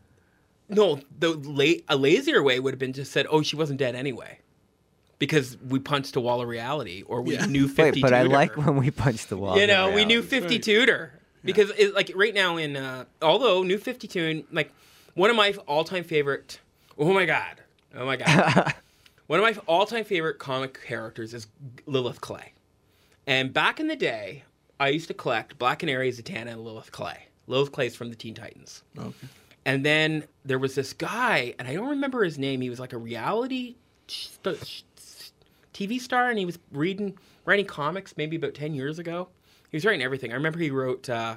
No, the la- a lazier way would have been just said, "Oh, she wasn't dead anyway," because we punched a wall of reality, or we Yeah. knew Wait, fifty. but I like when we punched the wall. you know, of we knew reality. fifty tutor because it, like right now in uh, although New fifty-two and like one of my all-time favorite. Oh my god! Oh my god! One of my all-time favorite comic characters is Lilith Clay, and back in the day, I used to collect Black Canary, Zatanna, and Lilith Clay. Lilith Clay's from the Teen Titans. Okay. And then there was this guy, and I don't remember his name. He was like a reality st- T V star, and he was reading, writing comics maybe about ten years ago. He was writing everything. I remember he wrote, uh,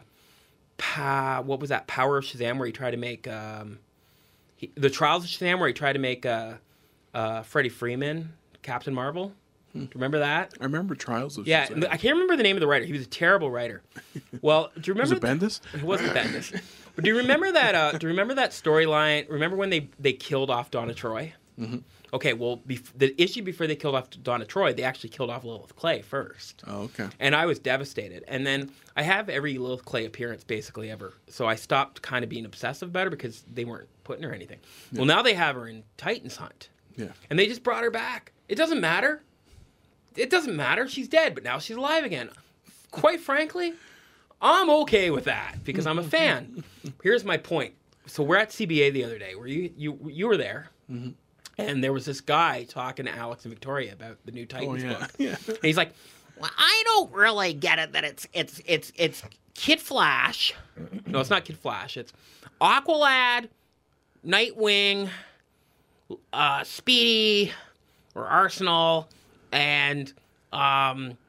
pa- what was that, Power of Shazam, where he tried to make, um, he, The Trials of Shazam, where he tried to make uh, uh, Freddie Freeman, Captain Marvel. Do you remember that? I remember Trials of Yeah, Shazam. I can't remember the name of the writer. He was a terrible writer. Well, do you Was remember? it Bendis? It wasn't Bendis. But do you remember that? Uh, do you remember that storyline? Remember when they, they killed off Donna Troy? Mm-hmm. Okay, well, bef- the issue before they killed off Donna Troy, they actually killed off Lilith Clay first. Oh, okay. And I was devastated. And then I have every Lilith Clay appearance basically ever. So I stopped kind of being obsessive about her because they weren't putting her anything. Well, now they have her in Titans Hunt. Yeah. And they just brought her back. It doesn't matter. It doesn't matter. She's dead, but now she's alive again. Quite frankly, I'm okay with that because I'm a fan. Here's my point. So we're at C B A the other day. Where you you you were there, Mm-hmm. and there was this guy talking to Alex and Victoria about the new Oh, Titans yeah. book. Yeah. And he's like, "Well, I don't really get it that it's it's it's it's Kid Flash. No, it's not Kid Flash. It's Aqualad, Nightwing, uh, Speedy, or Arsenal, and um,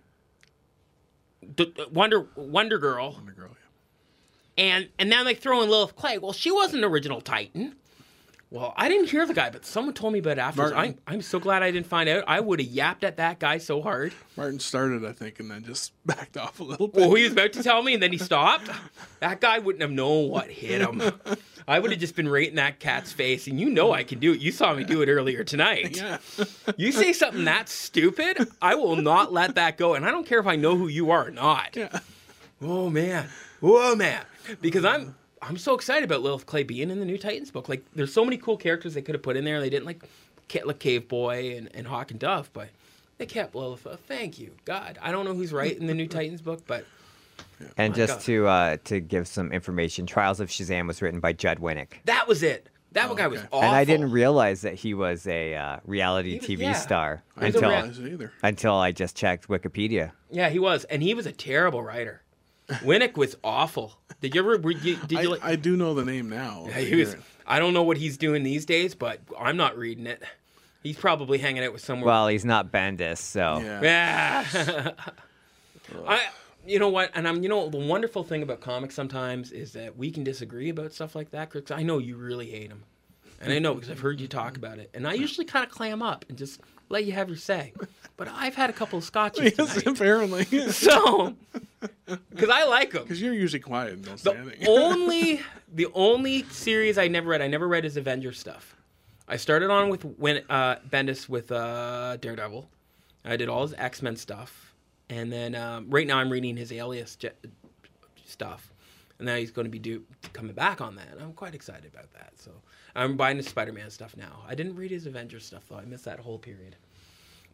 D- Wonder Wonder Girl, Wonder Girl, yeah. and and now they throw in Lilith Clay. Well, she wasn't an original Titan. Well, I didn't hear the guy, but someone told me about it afterwards. I'm, Martin. I'm so glad I didn't find out. I would have yapped at that guy so hard. Martin started, I think, and then just backed off a little bit. Well, he was about to tell me, and then he stopped. That guy wouldn't have known what hit him. I would have just been right in that cat's face, and you know I can do it. You saw me do it earlier tonight. Yeah. You say something that stupid, I will not let that go, and I don't care if I know who you are or not. Yeah. Oh man, oh man, because I'm I'm so excited about Lilith Clay being in the new Titans book. Like, there's so many cool characters they could have put in there. They didn't like, like Cave Boy and, and Hawk and Dove, but they kept Lilith. Uh, thank you, God. I don't know who's right in the new Titans book, but And My just God. to uh, to give some information, Trials of Shazam was written by Judd Winnick. that was it. That guy was okay. awful. And I didn't realize that he was a uh, reality He was- T V yeah. star I didn't until rea- realize it either. until I just checked Wikipedia. Yeah, he was, and he was a terrible writer. Winnick was awful. Did you ever? Were you, did I, you like? I do know the name now. Yeah, he was. I don't know what he's doing these days, but I'm not reading it. He's probably hanging out with someone. Well, he's not Bendis, so Yeah. Yeah. I. You know what? And I'm. You know the wonderful thing about comics sometimes is that we can disagree about stuff like that. Because I know you really hate him, and I know because I've heard you talk about it. And I usually kind of clam up and just let you have your say. But I've had a couple of scotches Yes, tonight, apparently. so because I like them. Because you're usually quiet and don't say The anything. only the only series I never read, I never read his Avengers stuff. I started on with when uh, Bendis with uh, Daredevil. I did all his X-Men stuff, and then um, right now I'm reading his Alias je- stuff, and now he's going to be do- coming back on that. And I'm quite excited about that. So I'm buying his Spider-Man stuff now. I didn't read his Avengers stuff though. I missed that whole period.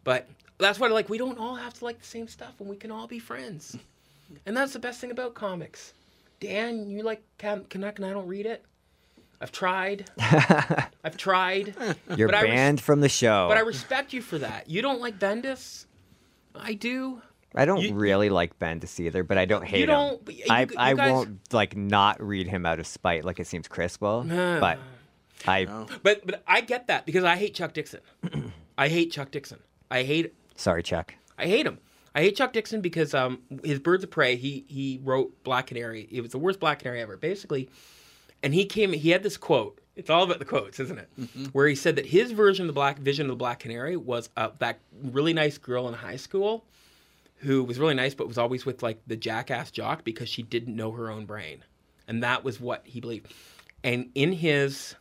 But that's why, like, we don't all have to like the same stuff, and we can all be friends. And that's the best thing about comics. Dan, you like Canuck, and I don't read it. I've tried. I've tried. You're but banned I res- from the show. But I respect you for that. You don't like Bendis? I do. I don't you- really like Bendis either, but I don't hate You don't- him. but you- I you I guys- won't like not read him out of spite, like it seems Chris will. but I But but I get that because I hate Chuck Dixon. I hate Chuck Dixon. I hate sorry, Chuck. I hate him. I hate Chuck Dixon because um, his Birds of Prey, he he wrote Black Canary. It was the worst Black Canary ever, basically. And he came, he had this quote. It's all about the quotes, isn't it? Mm-hmm. Where he said that his version of the Black vision of the Black Canary was uh, that really nice girl in high school who was really nice, but was always with like the jackass jock because she didn't know her own brain, and that was what he believed. And in his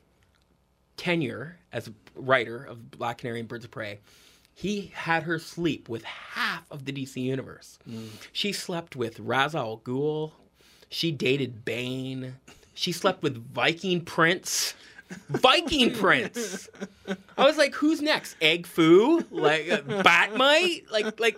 tenure as a writer of Black Canary and Birds of Prey, he had her sleep with half of the D C universe. Mm. She slept with Ra's al Ghul. She dated Bane. She slept with Viking Prince. Viking Prince. I was like, who's next? Egg Foo? Like uh, Batmite? Like like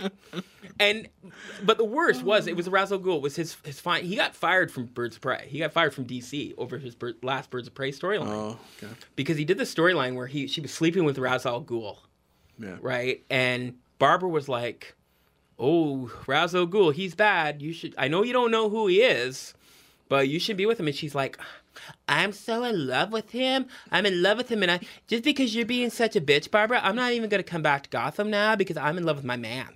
and but the worst was it was Ra's al Ghul. It was his his fine. He got fired from Birds of Prey. He got fired from D C over his bir- last Birds of Prey storyline. Oh, okay. Because he did the storyline where he she was sleeping with Ra's al Ghul. Yeah. Right? And Barbara was like, oh, Ra's al Ghul, he's bad. You should. I know you don't know who he is, but you should be with him. And she's like, I'm so in love with him. I'm in love with him. And I just because you're being such a bitch, Barbara, I'm not even going to come back to Gotham now because I'm in love with my man.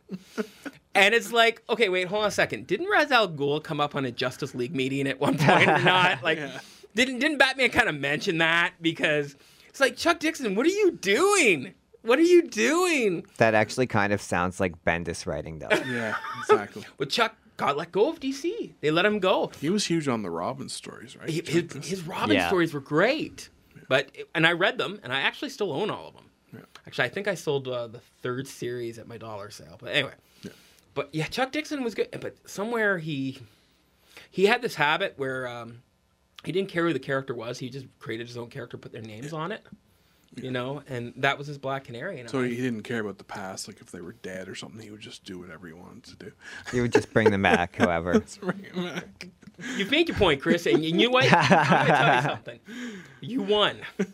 And it's like, okay, wait, hold on a second. Didn't Ra's al Ghul come up on a Justice League meeting at one point or not? Like, yeah. didn't didn't Batman kind of mention that? Because it's like, Chuck Dixon, what are you doing? What are you doing? That actually kind of sounds like Bendis writing, though. Yeah, exactly. But Chuck got let go of D C. They let him go. He was huge on the Robin stories, right? He, his, his Robin yeah. stories were great. Yeah. But and I read them, and I actually still own all of them. Yeah. Actually, I think I sold uh, the third series at my dollar sale. But anyway. Yeah. But yeah, Chuck Dixon was good. But somewhere he he had this habit where um, he didn't care who the character was. He just created his own character, put their names yeah. on it. You know, and that was his Black Canary. And so I, he didn't care about the past, like if they were dead or something, he would just do whatever he wanted to do. He would just bring them back, however. Just bring them back. You've made your point, Chris, and you know what? I'm going to tell you something. You won.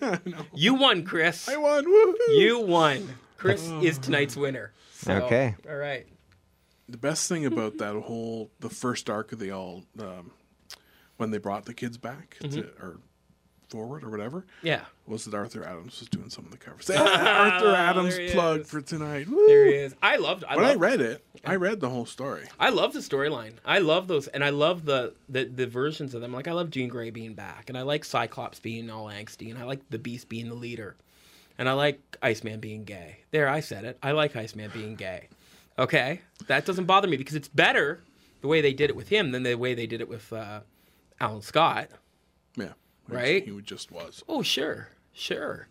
You won, Chris. I won. Woo-hoo. You won. Chris is tonight's winner. So, okay. All right. The best thing about that whole, the first arc of the all, um, when they brought the kids back, mm-hmm. to, or forward or whatever, yeah, was that Arthur Adams was doing some of the covers. Arthur Adams plug is. for tonight. Woo! There he is. I loved. I when loved, I read it, I read the whole story. I love the storyline. I love those, and I love the, the the versions of them. Like I love Jean Grey being back, and I like Cyclops being all angsty, and I like the Beast being the leader, and I like Iceman being gay. There, I said it. I like Iceman being gay. Okay, that doesn't bother me because it's better the way they did it with him than the way they did it with uh, Alan Scott. Yeah. Right? He just was. Oh, sure. Sure.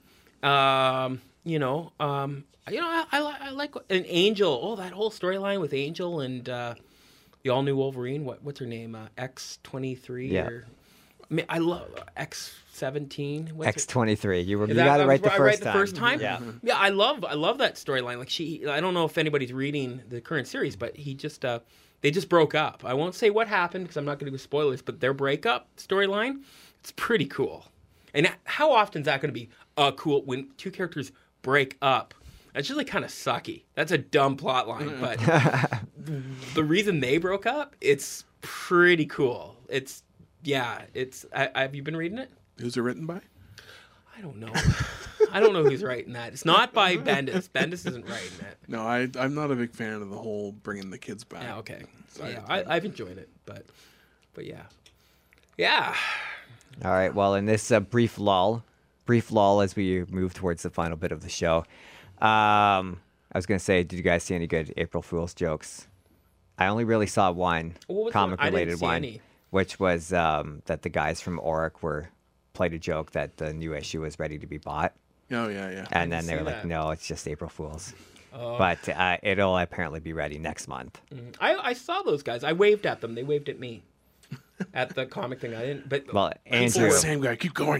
Um, you know, um, you know, I, I, I like an Angel. Oh, that whole storyline with Angel and uh, the all-new Wolverine. What What's her name? Uh, X twenty-three? Yeah. Or, I mean, I love X seventeen. X twenty-three. You were you that, got it right the I first right the time. first time? Yeah. Yeah, I love I love that storyline. Like she, I don't know if anybody's reading the current series, but he just uh, they just broke up. I won't say what happened because I'm not going to do spoilers. But their breakup storyline, it's pretty cool. And how often is that going to be uh, cool when two characters break up? That's really kind of sucky. That's a dumb plot line, but the reason they broke up, it's pretty cool. It's yeah, it's. I, have you been reading it? Who's it written by? I don't know. I don't know who's writing that. It's not by Bendis. Bendis isn't writing it. No, I, I'm not a big fan of the whole bringing the kids back. Yeah, okay. Yeah, I, I've enjoyed it, but, but yeah, yeah. All right. Well, in this uh, brief lull, brief lull as we move towards the final bit of the show, um, I was going to say, did you guys see any good April Fool's jokes? I only really saw one well, comic-related one, any. which was um, that the guys from Auric were played a joke that the new issue was ready to be bought. Oh, yeah, yeah. And then they were that. like, no, it's just April Fool's. Oh. But uh, it'll apparently be ready next month. Mm. I, I saw those guys. I waved at them. They waved at me. at the comic thing. I didn't. But Well, It's Andrew, the same guy. Keep going.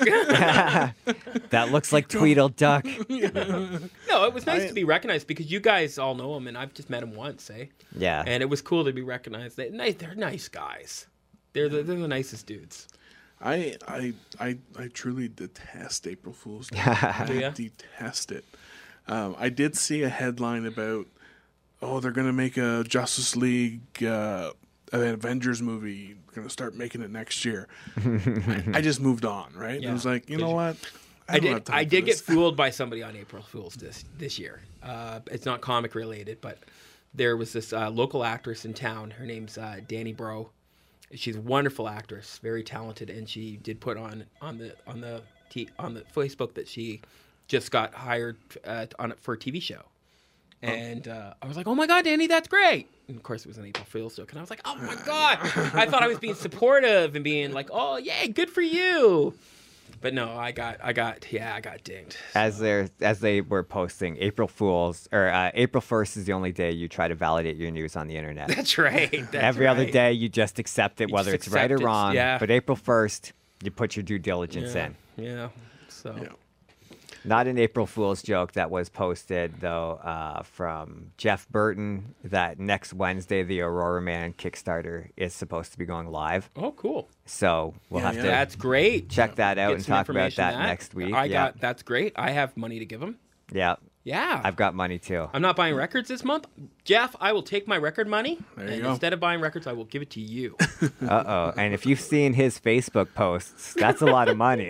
that looks like Tweedleduck. no, it was nice I- to be recognized because you guys all know him, and I've just met him once, eh? Yeah. And it was cool to be recognized. They, nice, they're nice guys. They're the, they're the nicest dudes. I, I I I truly detest April Fool's Day. I ya? detest it. Um, I did see a headline about, oh, they're gonna make a Justice League, uh, an Avengers movie. They're gonna start making it next year. I, I just moved on, right? Yeah. I was like, you know what? I don't did. have time I for did this. get fooled by somebody on April Fool's this this year. Uh, it's not comic related, but there was this uh, local actress in town. Her name's uh, Danny Bro. She's a wonderful actress, very talented, and she did put on on the on the t- on the Facebook that she just got hired uh, on for a T V show. And uh, I was like, "Oh my God, Danny, that's great!" And of course, it was an April Fool's joke, and I was like, "Oh my God!" I thought I was being supportive and being like, "Oh, yay, good for you." But no, I got, I got, yeah, I got dinged. As they as they were posting, April Fools or uh, April first is the only day you try to validate your news on the internet. That's right. That's Every other right. day you just accept it, You whether just it's right or accept it, wrong. yeah. But April first, you put your due diligence Yeah. in. Yeah. So. Yeah. Not an April Fool's joke that was posted, though, uh, from Jeff Burton, that next Wednesday, the Aurora Man Kickstarter is supposed to be going live. Oh, cool. So we'll Yeah, have yeah. to That's great. check that out Get and some talk about information that on next week. I yeah. got that's great. I have money to give him. yeah. Yeah. I've got money too. I'm not buying records this month. Jeff, I will take my record money There you and go. instead of buying records, I will give it to you. Uh oh. And if you've seen his Facebook posts, that's a lot of money.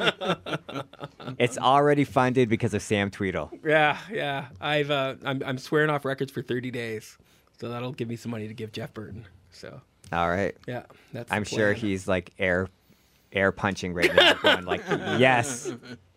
It's already funded because of Sam Tweedle. yeah, yeah. I've uh, I'm I'm swearing off records for thirty days, so that'll give me some money to give Jeff Burton. So All right. yeah, that's. the I'm sure plan. he's like air air punching right now, going like, yes.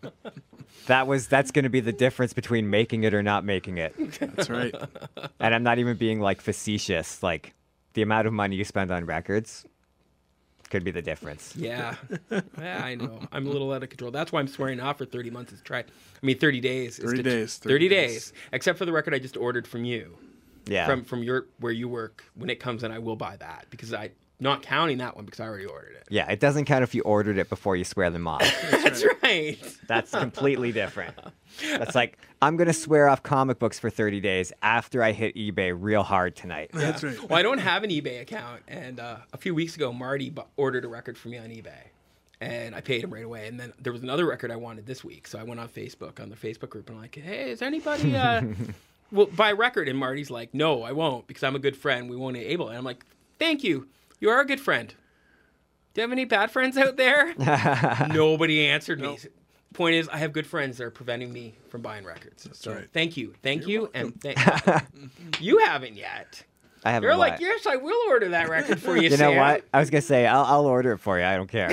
That was that's going to be the difference between making it or not making it. That's right. And I'm not even being like facetious. Like the amount of money you spend on records could be the difference. Yeah, yeah, I know. I'm a little out of control. That's why I'm swearing off for thirty months. Is try. I mean, thirty days. is thirty to- days, thirty, thirty days. days. Except for the record I just ordered from you. Yeah. From from your where you work. When it comes in, I will buy that because I not counting that one because I already ordered it. yeah, it doesn't count if you ordered it before you swear them off. That's right. That's completely different. That's like, I'm going to swear off comic books for thirty days after I hit eBay real hard tonight. That's right. Well, I don't have an eBay account, and uh, a few weeks ago, Marty bu- ordered a record for me on eBay, and I paid him right away. And then there was another record I wanted this week, so I went on Facebook on the Facebook group and I'm like, "Hey, is anybody uh, will buy a record?" And Marty's like, "No, I won't because I'm a good friend. We won't enable it." And I'm like, "Thank you. You are a good friend. Do you have any bad friends out there?" Nobody answered me. Point is, I have good friends that are preventing me from buying records. so right. thank you, thank you, and thank you haven't yet. I haven't You're what? like, yes, I will order that record for you, You know Sam. what? I was gonna say I'll, I'll order it for you. I don't care.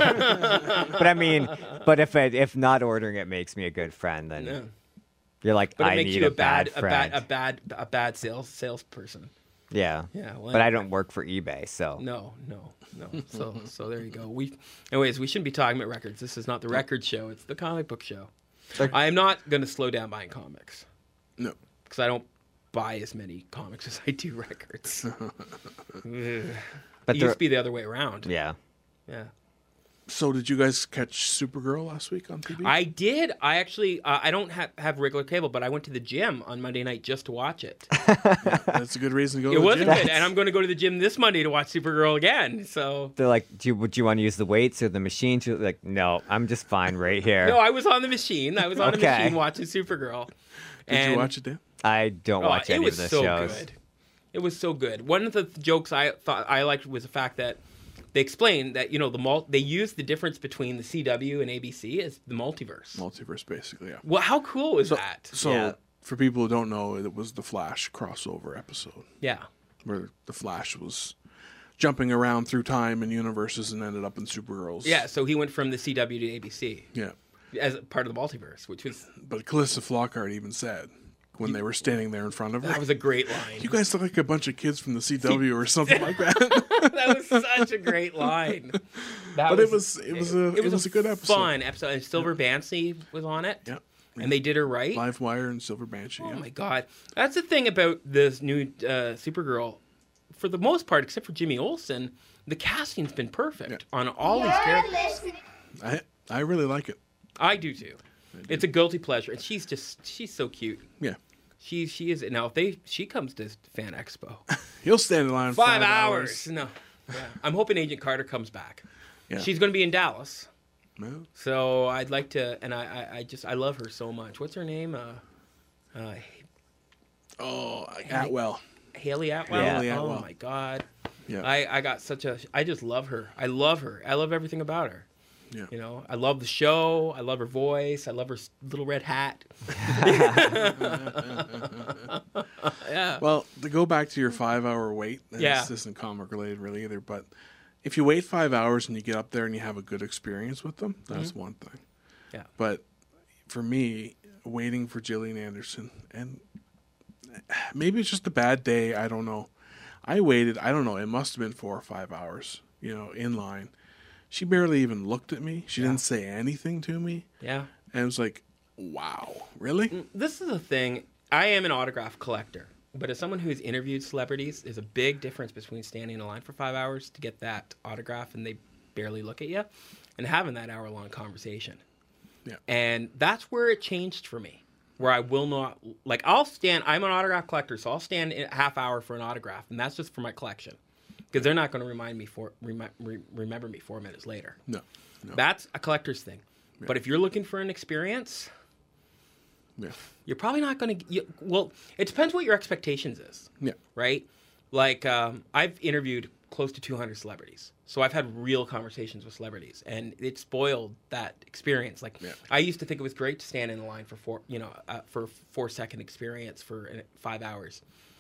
But I mean, but if it, if not ordering it makes me a good friend, then No. you're like, But it I makes need you a a bad, a friend. bad, a bad, a bad sales salesperson. yeah. Yeah, well, But I don't work for eBay, so No, no, no. So, so there you go. We, anyways, we shouldn't be talking about records. This is not the record show. It's the comic book show. I am not going to slow down buying comics No. because I don't buy as many comics as I do records. Ugh. But it there- used to be the other way around. yeah. Yeah. So did you guys catch Supergirl last week on T V? I did. I actually, uh, I don't have, have regular cable, but I went to the gym on Monday night just to watch it. That's a good reason to go. It to the wasn't gym. good, and I'm going to go to the gym this Monday to watch Supergirl again. So They're like, do you, would you want to use the weights or the machine? You're like, no, I'm just fine right here. no, I was on the machine. I was on Okay. a machine watching Supergirl. Did and, you watch it, Dan? I don't oh, watch it any was of the so shows. good. It was so good. One of the jokes I thought I liked was the fact that they explained that you know the mul- they used the difference between the C W and A B C as the multiverse. Multiverse, basically, yeah. Well, how cool is that? So, Yeah. for people who don't know, it was the Flash crossover episode Yeah. where the Flash was jumping around through time and universes and ended up in Supergirl's. Yeah, so he went from the C W to A B C Yeah. as part of the multiverse, which was But Calista Flockhart even said when they were standing there in front of her, that was a great line. you guys look like a bunch of kids from the C W or something like that. That was such a great line. That But it was- it was a- it was a good episode. Fun episode, and Silver Banshee was on it. Yeah. And they did her right. Live Wire and Silver Banshee. Oh yeah. my god, that's the thing about this new uh, Supergirl. For the most part, except for Jimmy Olsen, the casting's been perfect on all these characters. I I really like it. I do too. It's a guilty pleasure, and she's just she's so cute. Yeah. She she is now. If they she comes to Fan Expo, You'll stand in line five, five hours. No, yeah. I'm hoping Agent Carter comes back. Yeah. She's going to be in Dallas, No. so I'd like to. And I, I, I just I love her so much. What's her name? Uh, uh, Oh, Atwell. Haley Atwell. Yeah. Haley Oh Atwell. my God. Yeah. I I got such a. I just love her. I love her. I love everything about her. Yeah. You know, I love the show. I love her voice. I love her s- little red hat. Yeah. Well, to go back to your five-hour wait, and Yeah. this isn't comic related really either, but if you wait five hours and you get up there and you have a good experience with them, that's one thing. Yeah. But for me, waiting for Gillian Anderson, and maybe it's just a bad day, I don't know. I waited, I don't know, it must have been four or five hours, you know, in line. She barely even looked at me. She didn't say anything to me. Yeah. And it was like, wow, really? This is the thing. I am an autograph collector, but as someone who has interviewed celebrities, there's a big difference between standing in line for five hours to get that autograph and they barely look at you, and having that hour-long conversation. Yeah. And that's where it changed for me, where I will not, like, I'll stand, I'm an autograph collector, so I'll stand a half hour for an autograph, and that's just for my collection. Because they're not going to remind me for remi- re- remember me four minutes later. No. no. That's a collector's thing. Yeah. But if you're looking for an experience, Yeah. you're probably not going to. Well, it depends what your expectations is, Yeah. right? Like um, I've interviewed close to two hundred celebrities, so I've had real conversations with celebrities, and it spoiled that experience. Like Yeah. I used to think it was great to stand in the line for four, you know, uh, for a four second experience for uh, five hours.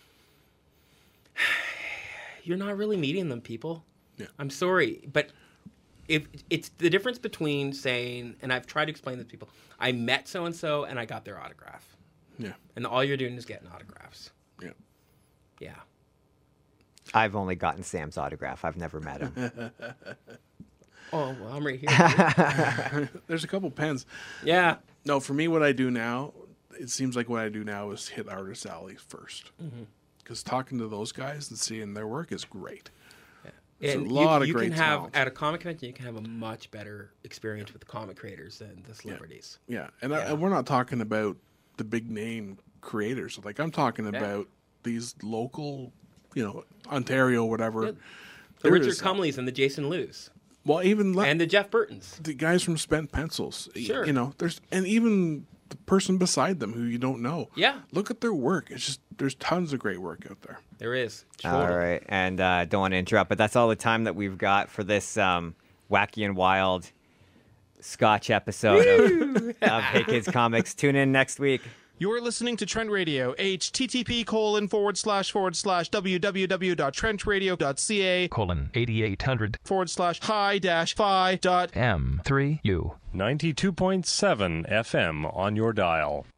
You're not really meeting them, people. Yeah. I'm sorry, but if it's the difference between saying, and I've tried to explain this to people, I met so and so and I got their autograph, Yeah. and all you're doing is getting autographs. Yeah. Yeah. I've only gotten Sam's autograph. I've never met him. Oh, well, I'm right here. There's a couple pens. Yeah. No, for me, what I do now, it seems like what I do now is hit Artist Alley first. Mm-hmm. Because talking to those guys and seeing their work is great. There's And a lot you, of you great can have talent. at a comic convention, you can have a much better experience with the comic creators than the celebrities. Yeah, and, I, Yeah. and we're not talking about the big name creators. Like I'm talking Yeah. about these local, you know, Ontario, whatever. Yeah. The There Richard is- Cumleys and the Jason Lews Well, even le- and the Jeff Burtons. the guys from Spent Pencils. y- Sure. You know, there's and even the person beside them who you don't know. Yeah. Look at their work. It's just there's tons of great work out there. There is. All Totally. right, and uh, don't want to interrupt, but that's all the time that we've got for this um, wacky and wild Scotch episode of, of Hey Kids Comics. Tune in next week. You're listening to Trent Radio, http colon forward slash forward slash www.trentradio.ca colon eighty-eight hundred forward slash high dash phi dot M three U. ninety-two point seven F M on your dial.